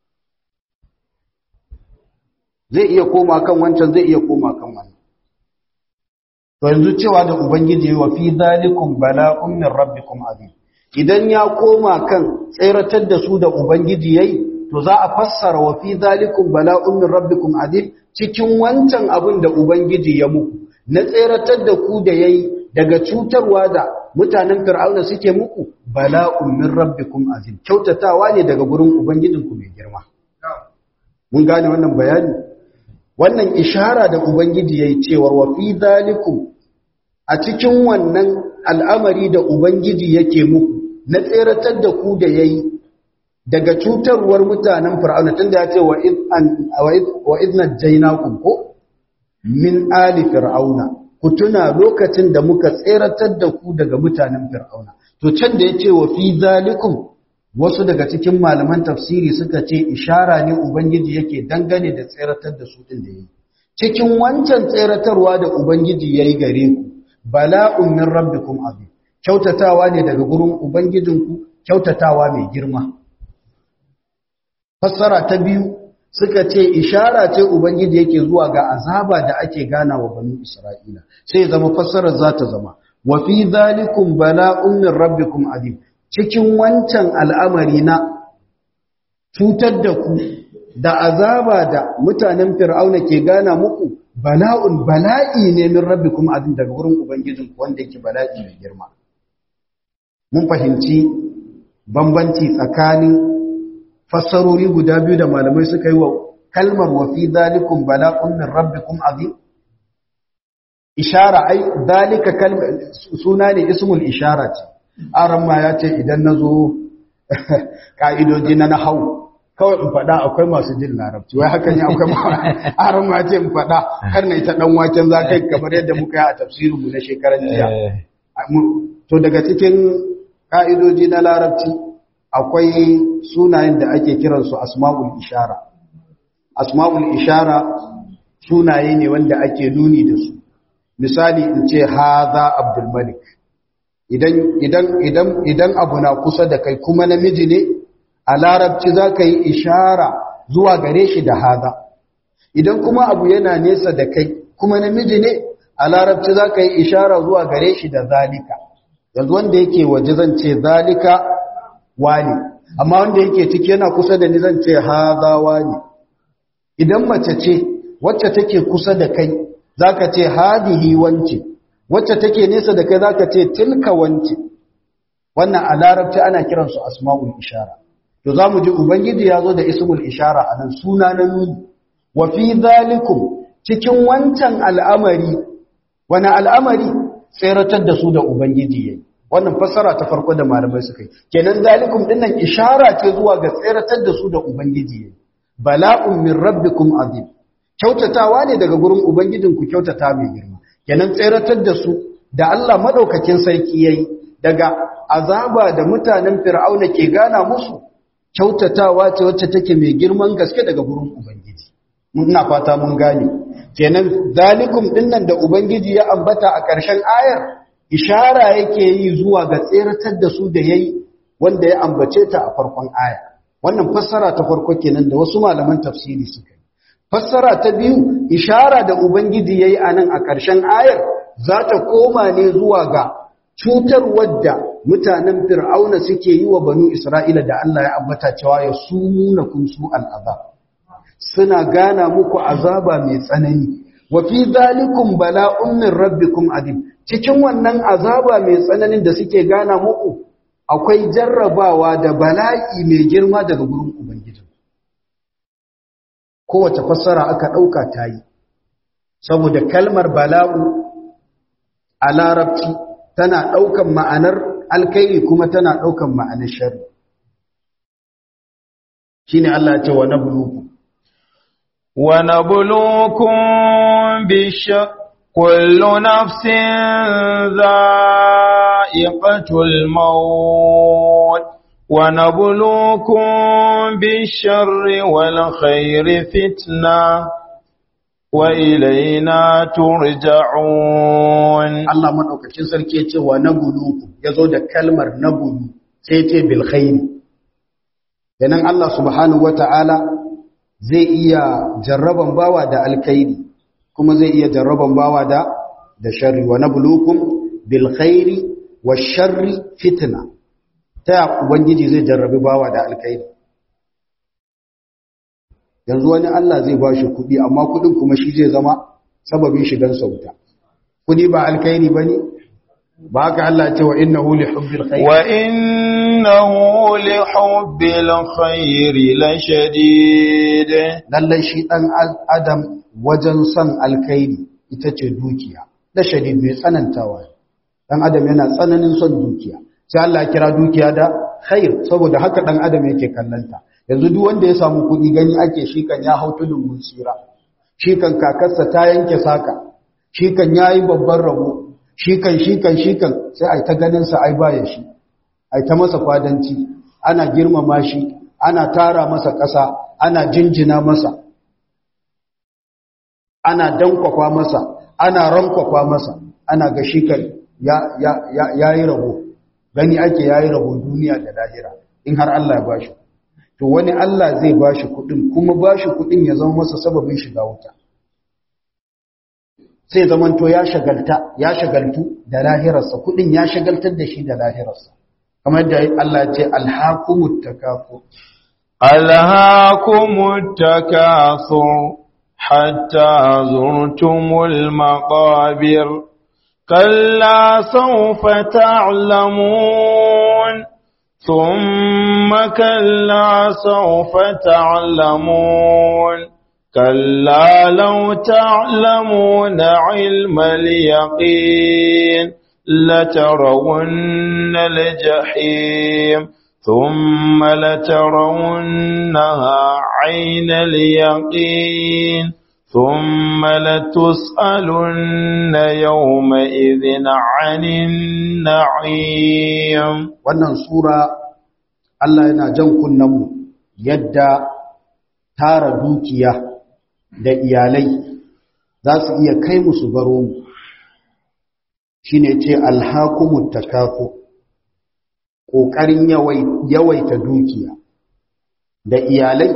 Zai iya koma kan wancan, zai iya koma kan wannan. To yanzu cewa da Ubangiji wa fi zalikum bala'un min rabbikum azim, idan ya koma kan tseratar da su da Ubangiji yayi, to za a fassara wa fi zalikum bala'un min rabbikum azim cikin wancan abin da Ubangiji ya muku na tseratar da ku da yayi daga cutarwa da mutanen Fir'auna suke muku, bala'un min rabbikum azim, kyautatawa ne daga gurin Ubangijinku mai girma. Mun gane wannan bayani? Wannan ishara da Ubangiji yayi cewa wa fi zalikum, a cikin wannan al'amari da Ubangiji yake muku na tseratar da ku da yayi daga cutarwar mutanen Fir'auna, tunda ya ce wa id wa id najaynakum ko min ali fir'auna, ku tuna lokacin da muka tseratar da ku daga mutanen Fir'auna. To can da yace wa fi zalikum, wasu daga cikin malaman tafsiri suka ce ishara ne Ubangiji yake dangane da tseratar da su din da yayi. Cikin wancan tseratarwa da Ubangiji yayi gare ku, bala'un min rabbikum azim, kyautatawa ne daga gurin Ubangijinku, kyautatawa mai girma. Fassara ta biyu suka ce ishara ce Ubangiji yake zuwa ga azaba da ake gana wa banu Isra'ila, sai zama fassarar za ta zama wa fi zalikum bala'un min rabbikum azim, cikin wancan al'amari na cutar da ku da azaba da mutanen fir'auna ke gana muku bala'un bala'i ne min rabbikum azim daga wurin ubangijinku wanda yake bala'i mai girma. Mun fahimci bambanci tsakanin fassarori guda biyu da malamai suka yi wa kalmar wa fi zalikum bala'un min rabbikum azim. Ishara ai zalika kalma suna ne ismul ishara ce. Aran ma ya ce idan nazo ka'idoji na nahwu kawai in faɗa akwai masu jin larabci wai haka ne akwai aran ma ce in faɗa kar na ita dan waken zakai kamar yadda muka yi a tafsirin mu na shekaran jiya. To daga cikin ka'idoji na larabci akwai sunayen da ake kiransu asma'ul ishara. Asma'ul ishara sunaye ne wanda ake nuni da su. Misali in ce haza Abdul Malik. Idan idan idan idan abu na kusa da kai kuma namiji ne a larabci zaka yi ishara zuwa gare shi da haza. Idan kuma abu yana nesa da kai kuma namiji ne a larabci zaka yi ishara zuwa gare shi da zalika. Yanzu wanda yake waje zan ce zalika wani, amma wanda yake ciki yana kusa da ni zan ce haza wani. Idan mace ce wacce take kusa da kai zaka ce hadihi wance, wacce take nesa da kai zaka ce tilka wance. Wannan a larabci ana kiransu asma'ul ishara. To zamu ji ubangiji yazo da ismul ishara anan suna na nuni. Wa fi zalikum cikin wancan al'amari, wani al'amari tseratar da su da ubangiji yayi. Wannan fassara ta farko da malamai suka yi. Kenan zalikum dinnan ishara ce zuwa ga tseratar da su da ubangiji yayi. Bala'un min rabbikum azim. Kyautatawa ne daga gurin ubangijinku kyautata mai girma. Kenan tseratar da su da Allah madaukakin sarki yayi daga azaba da mutanen Fir'auna ke gana musu kyautatawa ce wacce take mai girman gaske daga gurin ubangiji. Ina fata mun gane. Kenan zalikum dinnan da ubangiji ya ambata a ƙarshen ayar ishara yake yi zuwa ga tseratar da su da yayi wanda ya ambace ta a farkon aya. Wannan fassara ta farko kenan da wasu malaman tafsiri suka yi. Fassara ta biyu ishara da ubangiji yayi anan a ƙarshen ayar za ta koma ne zuwa ga cutar wadda mutanen Fir'auna suke yi wa banu Isra'ila da Allah ya ambata cewa ya sumunakum su'al azab. Suna gana muku azaba mai tsanani. Wa fi zalikum bala'un min rabbikum adim. Cikin wannan azaba mai tsananin da suke gana muku akwai jarrabawa da bala'i mai girma daga gurin ubangiji. Kowace fassara aka ɗauka ta yi, saboda kalmar bala'u a larabci tana ɗaukan ma'anar alkairi kuma tana ɗaukan ma'anar shari. Shi ne Allah ce wa na buluku. Wa na bulukun bisha kullu nafsin za'iqatul maut. ونبلوكم بالشر والخير فتنة وإلينا ترجعون. الله مدوكاكين sarki yace wa nabuluku yazo da kalmar nabulu sai yace bil khair. Kenan Allah subhanahu wataala zai iya jarraban bawa da alkhairi kuma zai iya jarraban bawa da da sharri. Wa nabulukum bil khairi wash sharri fitna. Ta ubangiji zai jarrabi bawa da alkhairi. Yanzu wani Allah zai ba shi kuɗi amma kuɗin kuma shi zai zama sababin shigan sauta. Kuɗi ba alkhairi bane? Ba haka Allah ce wa innahu li hubbil khair. Wa innahu li hubbil khair la shadid. Lallai shi dan Adam wajen son alkhairi ita ce dukiya. La shadid mai tsanantawa. Dan Adam yana tsananin son dukiya. Sai Allah kira dukiya da khair saboda haka dan adam yake kallanta. Yanzu duk wanda ya samu kudi gani ake shi kan ya hau tudun mun tsira, shi kan kakarsa ta yanke saka, shi kan yayi babban rabo, shi kan shi kan shi kan sai ai ta ganin sa ai baya shi, ai ta masa fadanci, ana girmama shi, ana tara masa ƙasa, ana jinjina masa, ana dankwafa masa, ana rankwafa masa, ana ga shi kan ya ya ya yayi rabo. Gani ake yayi rabon duniya da lahira in har Allah ya bashi. To wani Allah zai bashi kudin kuma bashi kudin ya zama masa sababin shiga wuta. Sai zamanto ya shagalta ya shagaltu da lahirarsa, kudin ya shagaltar da shi da lahirarsa. Kamar da Allah ya ce alhaqumut takafur ألهاكم التكاثر حتى زرتم المقابر كلا سوف تعلمون ثم كلا سوف تعلمون كلا لو تعلمون علم اليقين لترون الجحيم ثم لترونها عين اليقين ثم لتسألن يومئذ عن النعيم. wannan sura Allah yana jan kunnenmu yadda tara dukiya da iyalai za su iya kai musu baro mu shine ce alhaakumut takathur, kokarin yawaita dukiya da iyalai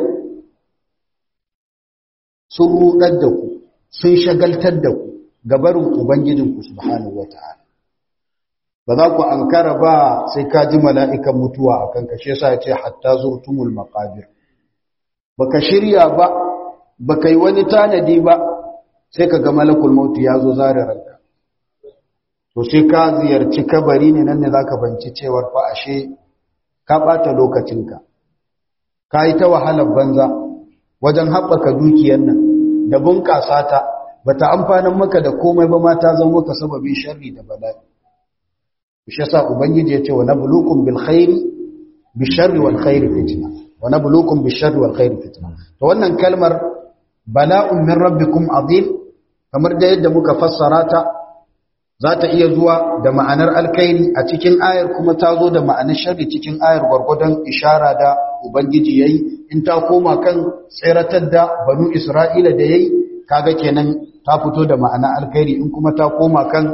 sun rudar da ku, sun shagaltar da ku gabarin ubangijinku subhanahu wataala. Ba za ku ankara ba sai ka ji mala'ikan mutuwa akan ka, shi yasa ya ce hatta zurtumul maqabir. Baka shirya ba, baka yi wani tanadi ba, sai ka ga malakul maut ya zo zare ranka. To sai ka ziyarci kabari ne, nan ne zaka banci cewar fa ashe ka bata lokacinka. Ka yi ta wahalar banza wajen haɓaka dukiyar nan da bunƙasa ta, bata amfanin maka da komai ba, ma ta zama maka sababin sharri da bala'i. Shi yasa ubangiji ya ce wa nabluukum bil khairi bi sharri wal khairi fitna, wa nabluukum bi sharri wal khairi fitna. To wannan kalmar bala'un min rabbikum azim, kamar da yadda muka fassara ta, za ta iya zuwa da ma'anar alkhairi a cikin ayar, kuma ta zo da ma'anar sharri cikin ayar, gwargwadon ishara da ubangiji yayi. In ta koma kan tsiratar da banu Isra'ila da yayi, kaga kenan ta fito da ma'ana alkhairi. In kuma ta koma kan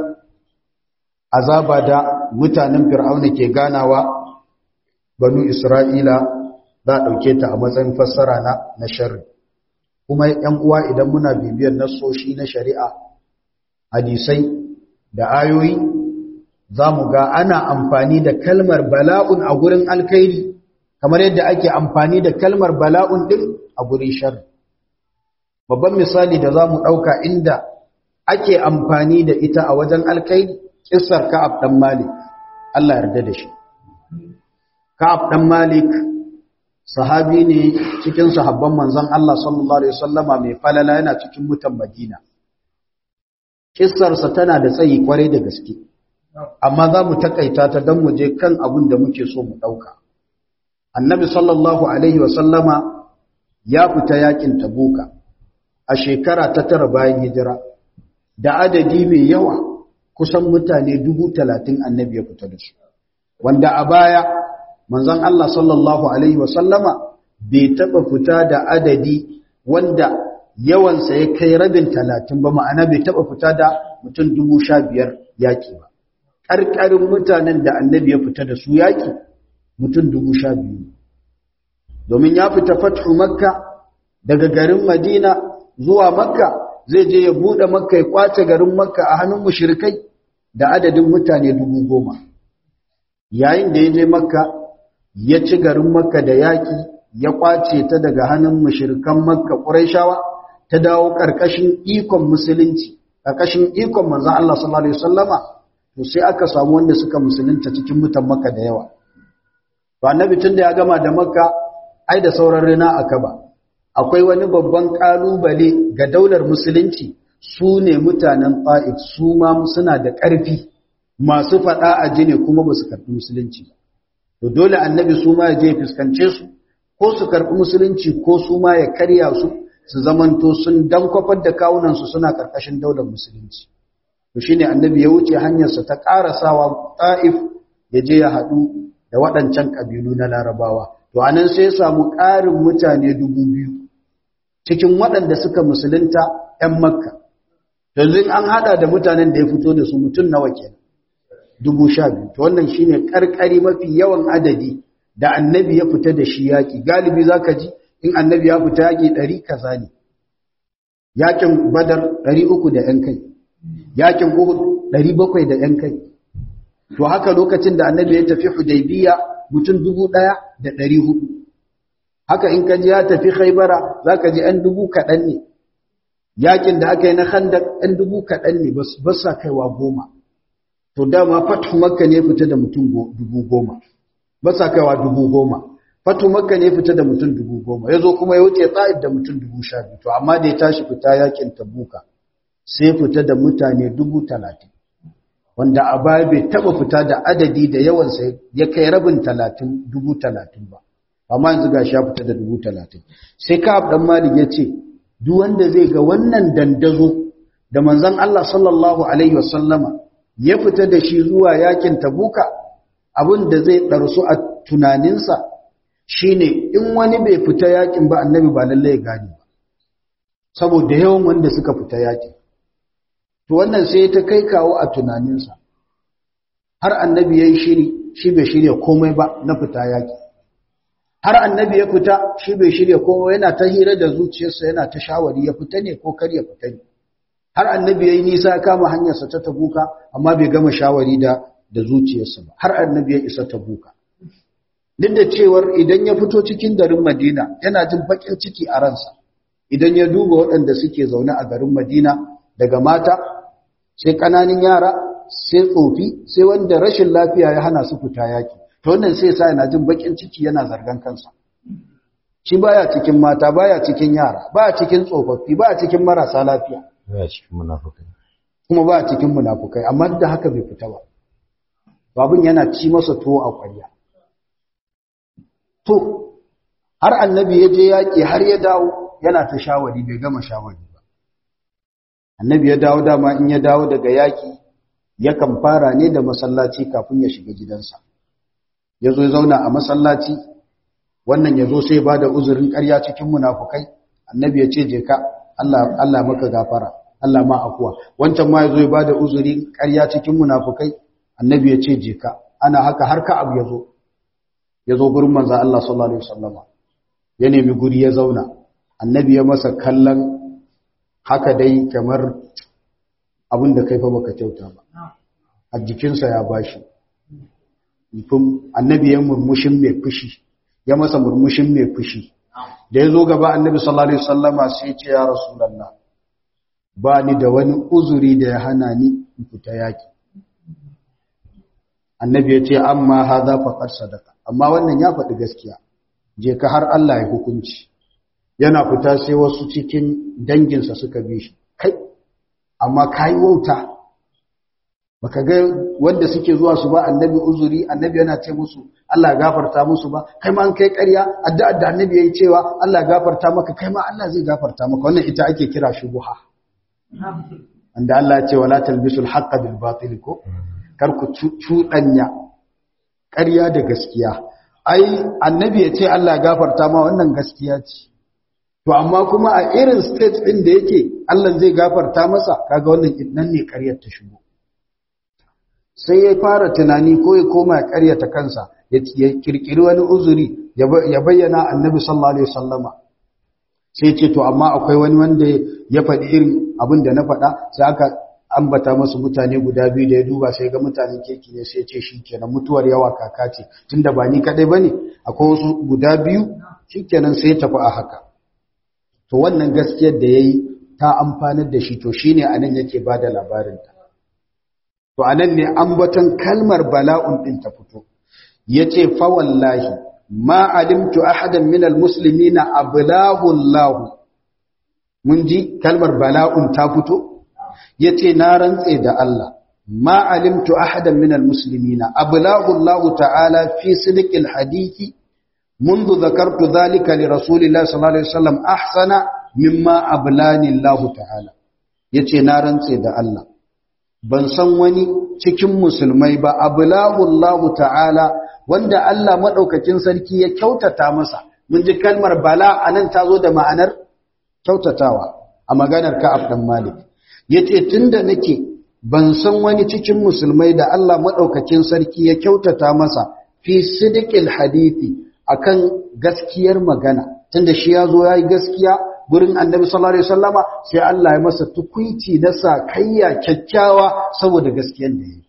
azaba da mutanen Fir'auna ke ganawa banu Isra'ila, za a dauke ta a matsayin fassara na na sharri. Kuma ƴan uwa, idan muna bibiyar nassoshi na shari'a, hadisai da ayoyi, za mu ga ana amfani da kalmar bala'un a gurin alkhairi kamar yadda ake amfani da kalmar bala'un din a gurin sharri. Babban misali da za mu ɗauka inda ake amfani da ita a wajen alkhairi, kissar Ka'ab ɗan Malik, Allah yarda da shi. Ka'ab ɗan Malik sahabi ne cikin sahabban manzon Allah sallallahu alaihi wasallama, mai falala, yana cikin mutan Madina. Kissarsa tana da tsayi kwarai da gaske, amma za mu takaita ta don mu je kan abin da muke so mu ɗauka. Annabi sallallahu alaihi wasallama ya fita yakin Tabuka a shekara ta tara bayan hijira, da adadi mai yawa, kusan mutane dubu talatin annabi ya fita da su, wanda a baya manzon Allah sallallahu alaihi wasallama bai taɓa fita da adadi wanda yawansa ya kai rabin talatin ba, ma'ana bai taɓa fita da mutum dubu sha biyar yaƙi ba. Ƙarƙarin mutanen da annabi ya fita da su yaƙi mutum dubu sha biyu, domin ya fita fathu Makka daga garin Madina zuwa Makka, zai je ya buɗe Makka, ya kwace garin Makka a hannun mushrikai da adadin mutane dubu goma. Yayin da ya je Makka, ya ci garin Makka da yaƙi, ya kwace ta daga hannun mushrikan Makka Qurayshawa, ta dawo ƙarƙashin ikon musulunci, ƙarƙashin ikon manzon Allah sallallahu alaihi wasallama. To sai aka samu wanda suka musulunta cikin mutan Makka da yawa. To annabi tun da ya gama da Makka, ai da sauran rina aka ba. Akwai wani babban kalubale ga daular musulunci, su ne mutanen Ta'if, su ma suna da ƙarfi, masu faɗa a jini kuma ba su karɓi musulunci ba. To dole annabi su ma ya je fuskance su, ko su karɓi musulunci ko su ma ya karya su, su zamanto sun dankwafar da kawunansu suna ƙarƙashin daular musulunci. To shine annabi ya wuce hanyarsa ta ƙarasawa Ta'if, ya je ya haɗu da waɗancan ƙabilu na Larabawa. To anan sai ya samu ƙarin mutane dubu biyu cikin waɗanda suka musulunta ‘yan Makka. Yanzu an haɗa da mutanen da ya fito da su mutum nawa kenan? Dubu sha biyu. To wannan shine ƙarƙari mafi yawan adadi da annabi ya fita da shi yaƙi. Galibi za ka ji in annabi ya fita yaƙi ɗari kaza ne. Yaƙin Badar ɗari uku da ‘yan kai. Yaƙin Uhud ɗari bakwai da ‘yan kai. To haka lokacin da annabi ya tafi Hudaybiya mutum dubu ɗaya da ɗari hudu. haka in ka ji ya tafi Khaibara zaka ji ɗan dubu kaɗan ne yakin da aka yi na Khandaq ɗan dubu kaɗan ne ba sa kaiwa goma to dama fatu Makka ne fita da mutum dubu goma ba sa kaiwa dubu goma fatu Makka ne fita da mutum dubu goma yazo kuma ya wuce Ta'if da mutum dubu sha biyu to amma da ya tashi fita yakin Tabuka sai fita da mutane dubu talatin wanda a baya bai taba fita da adadi da yawansa ya kai rabin talatin dubu talatin ba amma yanzu ga sha fita da dubu talatin sai Ka'ab dan Malik ya ce duk wanda zai ga wannan dandazo da manzon Allah sallallahu alaihi wasallama ya fita da shi zuwa yakin Tabuka abin da zai darsu a tunaninsa shine in wani bai fita yakin ba annabi ba lalle ya gane ba saboda yawan wanda suka fita yakin to wannan sai ta kai kawo a tunaninsa har annabi yayi shiri shi bai shirya komai ba na fita yaki har annabi ya fita shi bai shirya komai yana ta hira da zuciyarsa yana ta shawari ya fita ne ko kar ya fita ne har annabi yayi nisa ya kama hanyarsa ta Tabuka amma bai gama shawari da da zuciyarsa ba har annabi ya isa Tabuka duk da cewar idan ya fito cikin garin Madina yana jin bakin ciki a ransa idan ya duba waɗanda suke zaune a garin Madina daga mata sai kananin yara sai tsofi sai wanda rashin lafiya ya hana su fita yaki to wannan sai sa yana jin bakin ciki yana zargan kansa shi baya cikin mata baya cikin yara baya cikin tsofaffi baya cikin marasa lafiya baya cikin munafukai kuma baya cikin munafukai amma da haka bai fita ba babun yana ci masa tuwo a ƙwarya to har annabi ya je yaki har ya dawo yana ta shawari bai gama shawari annabi ya dawo dama in ya dawo daga yaki yakan fara ne da masallaci kafin ya shiga gidansa yazo ya zauna a masallaci wannan yazo sai ba da uzurin ƙarya cikin munafukai annabi ya ce je ka Allah Allah maka gafara Allah ma afuwa wancan ma yazo ya ba da uzurin ƙarya cikin munafukai annabi ya ce je ka ana haka har ka abu yazo yazo gurin manzo Allah sallallahu alaihi wasallama ya nemi guri ya zauna annabi ya masa kallon haka dai kamar abin da kai fa baka kyauta ba a jikinsa ya bashi annabi ya murmushin mai fushi ya masa murmushin mai fushi da ya zo gaba annabi sallallahu alaihi wasallama sai ya ce ya rasulullah ba ni da wani uzuri da ya hana ni in fita yaki annabi ya ce amma hadha faqad sadaqa amma wannan ya faɗi gaskiya je ka har Allah ya hukunci yana fita sai wasu cikin danginsa suka bi shi kai amma kai wauta baka ga wanda suke zuwa su ba annabi uzuri annabi yana ce musu Allah gafarta musu ba kai ma an kai ƙarya addu'a da annabi yayi cewa Allah gafarta maka kai ma Allah zai gafarta maka wannan ita ake kira shubuha anda Allah ya ce wala talbisul haqqa bil batil ko kar ku cuɗanya ƙarya da gaskiya ai annabi ya ce Allah gafarta ma wannan gaskiya ce to amma kuma a irin state din da yake Allah zai gafarta masa kaga wannan idan ne ƙaryar ta shigo sai ya fara tunani ko ya koma ya ƙaryata kansa ya kirkiri wani uzuri ya bayyana annabi sallallahu alaihi wasallama sai ce to amma akwai wani wanda ya faɗi irin abin da na faɗa sai aka ambata masu mutane guda biyu da ya duba sai ga mutanen keke ne sai ce shikenan mutuwar yawa kaka ce tunda ba ni kadai bane akwai wasu guda biyu shikenan sai ya tafi a haka to wannan gaskiyar da yayi ta amfanar da shi to shine anan yake bada labarin ta to anan ne ambaton kalmar bala'un din ta fito yace fa wallahi ma alimtu ahadan minal muslimina ablahu Allah mun ji kalmar bala'un ta fito yace na rantse da Allah ma alimtu ahadan minal muslimina ablahu Allah ta'ala fi sidqil hadithi منذ ذكرت ذلك لرسول الله صلى الله عليه وسلم احسن مما ابلاني الله تعالى yace na rantse da Allah ban san wani cikin musulmai ba ablahu Allah ta'ala wanda Allah madaukakin sarki ya kyautata masa mun ji kalmar bala anan tazo da ma'anar kyautatawa a maganar Ka'ab dan Malik yace tunda nake ban san wani cikin musulmai da Allah madaukakin sarki ya kyautata masa fi sidqil hadithi akan gaskiyar magana tunda shi yazo yayi gaskiya gurin Annabi sallallahu alaihi wasallama sai Allah ya masa tukuici da sakayya kyakkyawa saboda gaskiyar da yake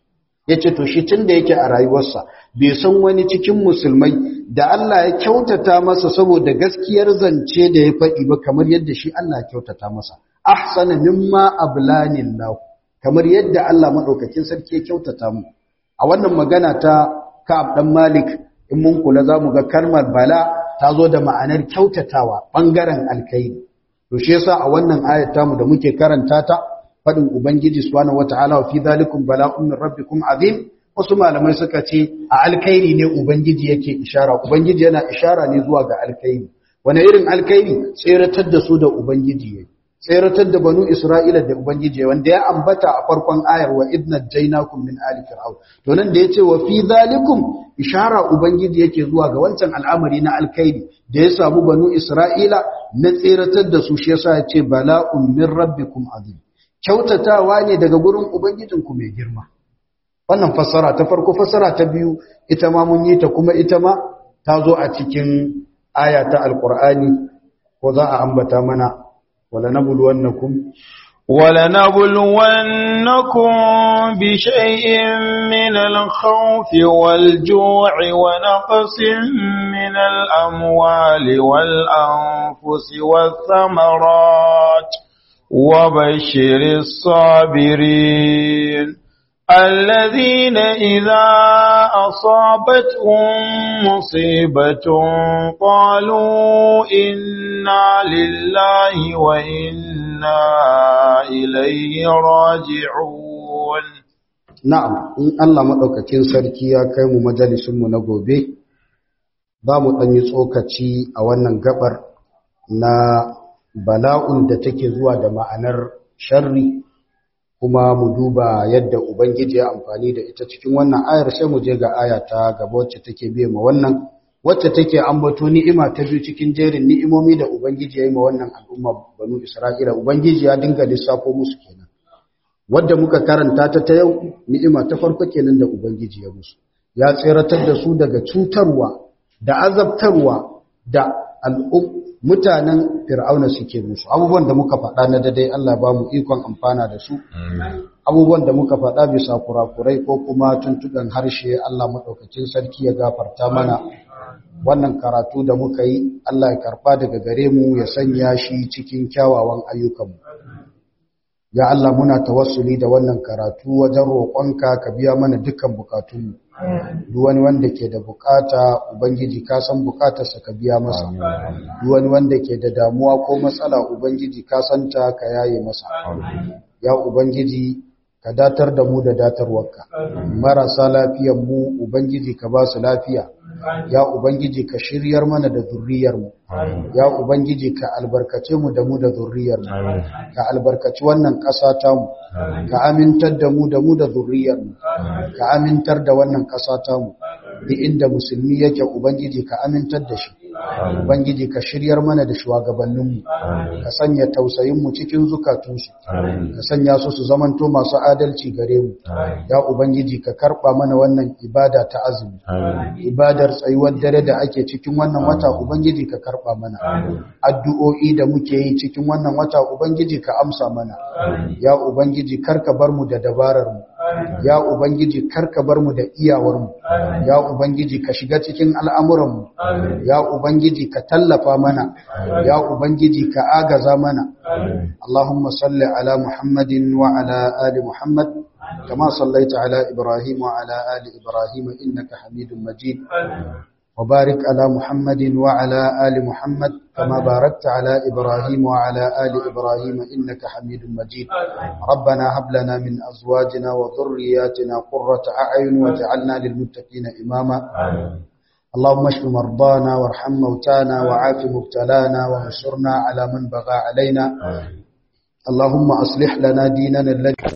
yace to shi tunda yake a rayuwarsa bai san wani cikin musulmai da Allah ya kyautata masa saboda gaskiyar zance da ya faɗi ba kamar yadda shi Allah ya kyautata masa ahsana mimma ablanillahu kamar yadda Allah madaukakin sarki ya kyautata mu a wannan magana ta Ka'ab dan Malik in mun kula zamu ga kalmar bala ta zo da ma'anar kyautatawa bangaren alkhairi to shi yasa a wannan ayat tamu da muke karanta ta fadin ubangiji subhanahu wataala wa fi dhalikum bala'un min rabbikum azim wasu malamai suka ce a alkhairi ne ubangiji yake ishara ubangiji yana ishara ne zuwa ga alkhairi wani irin alkhairi tseratar da su da ubangiji yayi tseratar da banu Isra'ila da Ubangiji wanda ya ambata a farkon ayar wa idna jainakum min ali fir'aun to nan da yace wa fi zalikum ishara Ubangiji yake zuwa ga wancan al'amari na alkhairi da ya samu banu Isra'ila na tseratar da su shi yasa yace bala'un min rabbikum azim kyautatawa ne daga gurin ubangijinku mai girma wannan fassara ta farko fassara ta biyu ita ma mun yi ta kuma ita ma ta zo a cikin aya ta alqur'ani ko za a ambata mana ولنبلونكم ولنبلونكم بشيء من الخوف والجوع ونقص من الأموال والأنفس والثمرات وبشر الصابرين الذين إذا أصابتهم مصيبة قالوا إنا لله وإنا إليه راجعون نعم إن الله مدوكاكين سركي يا كيمو مجالس mu na gobe za mu dan yi tsokaci a wannan gabar na bala'un da take zuwa da ma'anar sharri kuma mu duba yadda Ubangiji ya amfani da ita cikin wannan ayar sai mu je ga aya ta gaba wacce take biye ma wannan wacce take ambato ni'ima ta biyu cikin jerin ni'imomi da Ubangiji ya yi ma wannan al'umma banu Isra'ila Ubangiji ya dinga lissafo musu kenan wanda muka karanta ta ta yau ni'ima ta farko kenan da Ubangiji ya musu ya tseratar da su daga cutarwa da azabtarwa da al'um mutanen fir'auna suke musu abubuwan da muka faɗa na dadai Allah ba mu ikon amfana da su abubuwan da muka faɗa bisa kurakurai ko kuma tuntuɓen harshe Allah maɗaukakin sarki ya gafarta mana wannan karatu da muka yi Allah ya karɓa daga gare mu ya sanya shi cikin kyawawan ayyukanmu ya Allah muna tawassuli da wannan karatu wajen roƙonka ka biya mana dukkan bukatunmu duk wani wanda ke da bukata ubangiji ka san bukatarsa ka biya masa duk wani wanda ke da damuwa ko matsala ubangiji ka san ta ka yaye masa ya ubangiji ka datar da mu da datarwarka marasa lafiyan mu ubangiji ka ba su lafiya ya ubangiji ka shiryar mana da zurriyar mu ya ubangiji ka albarkace mu da mu da zurriyar mu ka albarkaci wannan ƙasa ta mu ka amintar da mu da mu da zurriyar mu ka amintar da wannan ƙasa ta mu duk inda musulmi yake ubangiji ka amintar da shi ubangiji ka shiryar mana da shugabanninmu ka sanya tausayinmu cikin zukatunsu ka sanya su su zamanto masu adalci gare mu ya ubangiji ka karba mana wannan ibada ta azumi ibadar tsayuwar dare da ake cikin wannan wata ubangiji ka karba mana addu'o'i da muke yi cikin wannan wata ubangiji ka amsa mana ya ubangiji karka bar mu da dabarar mu ya ubangiji karka bar mu da iyawar mu ya ubangiji ka shiga cikin al'amuran mu ya ubangiji ka tallafa mana ya ubangiji ka agaza mana Allahumma salli ala Muhammadin wa ala ali Muhammad kama sallaita ala Ibrahim wa ala ali Ibrahim innaka Hamidum Majid وبارك على محمد وعلى آل محمد كما باركت على إبراهيم وعلى آل إبراهيم إنك حميد مجيد ربنا هب لنا من أزواجنا وذرياتنا قرة أعين واجعلنا للمتقين إماما اللهم اشف مرضانا وارحم موتانا وعاف مبتلانا وانصرنا على من بغى علينا اللهم أصلح لنا ديننا الذي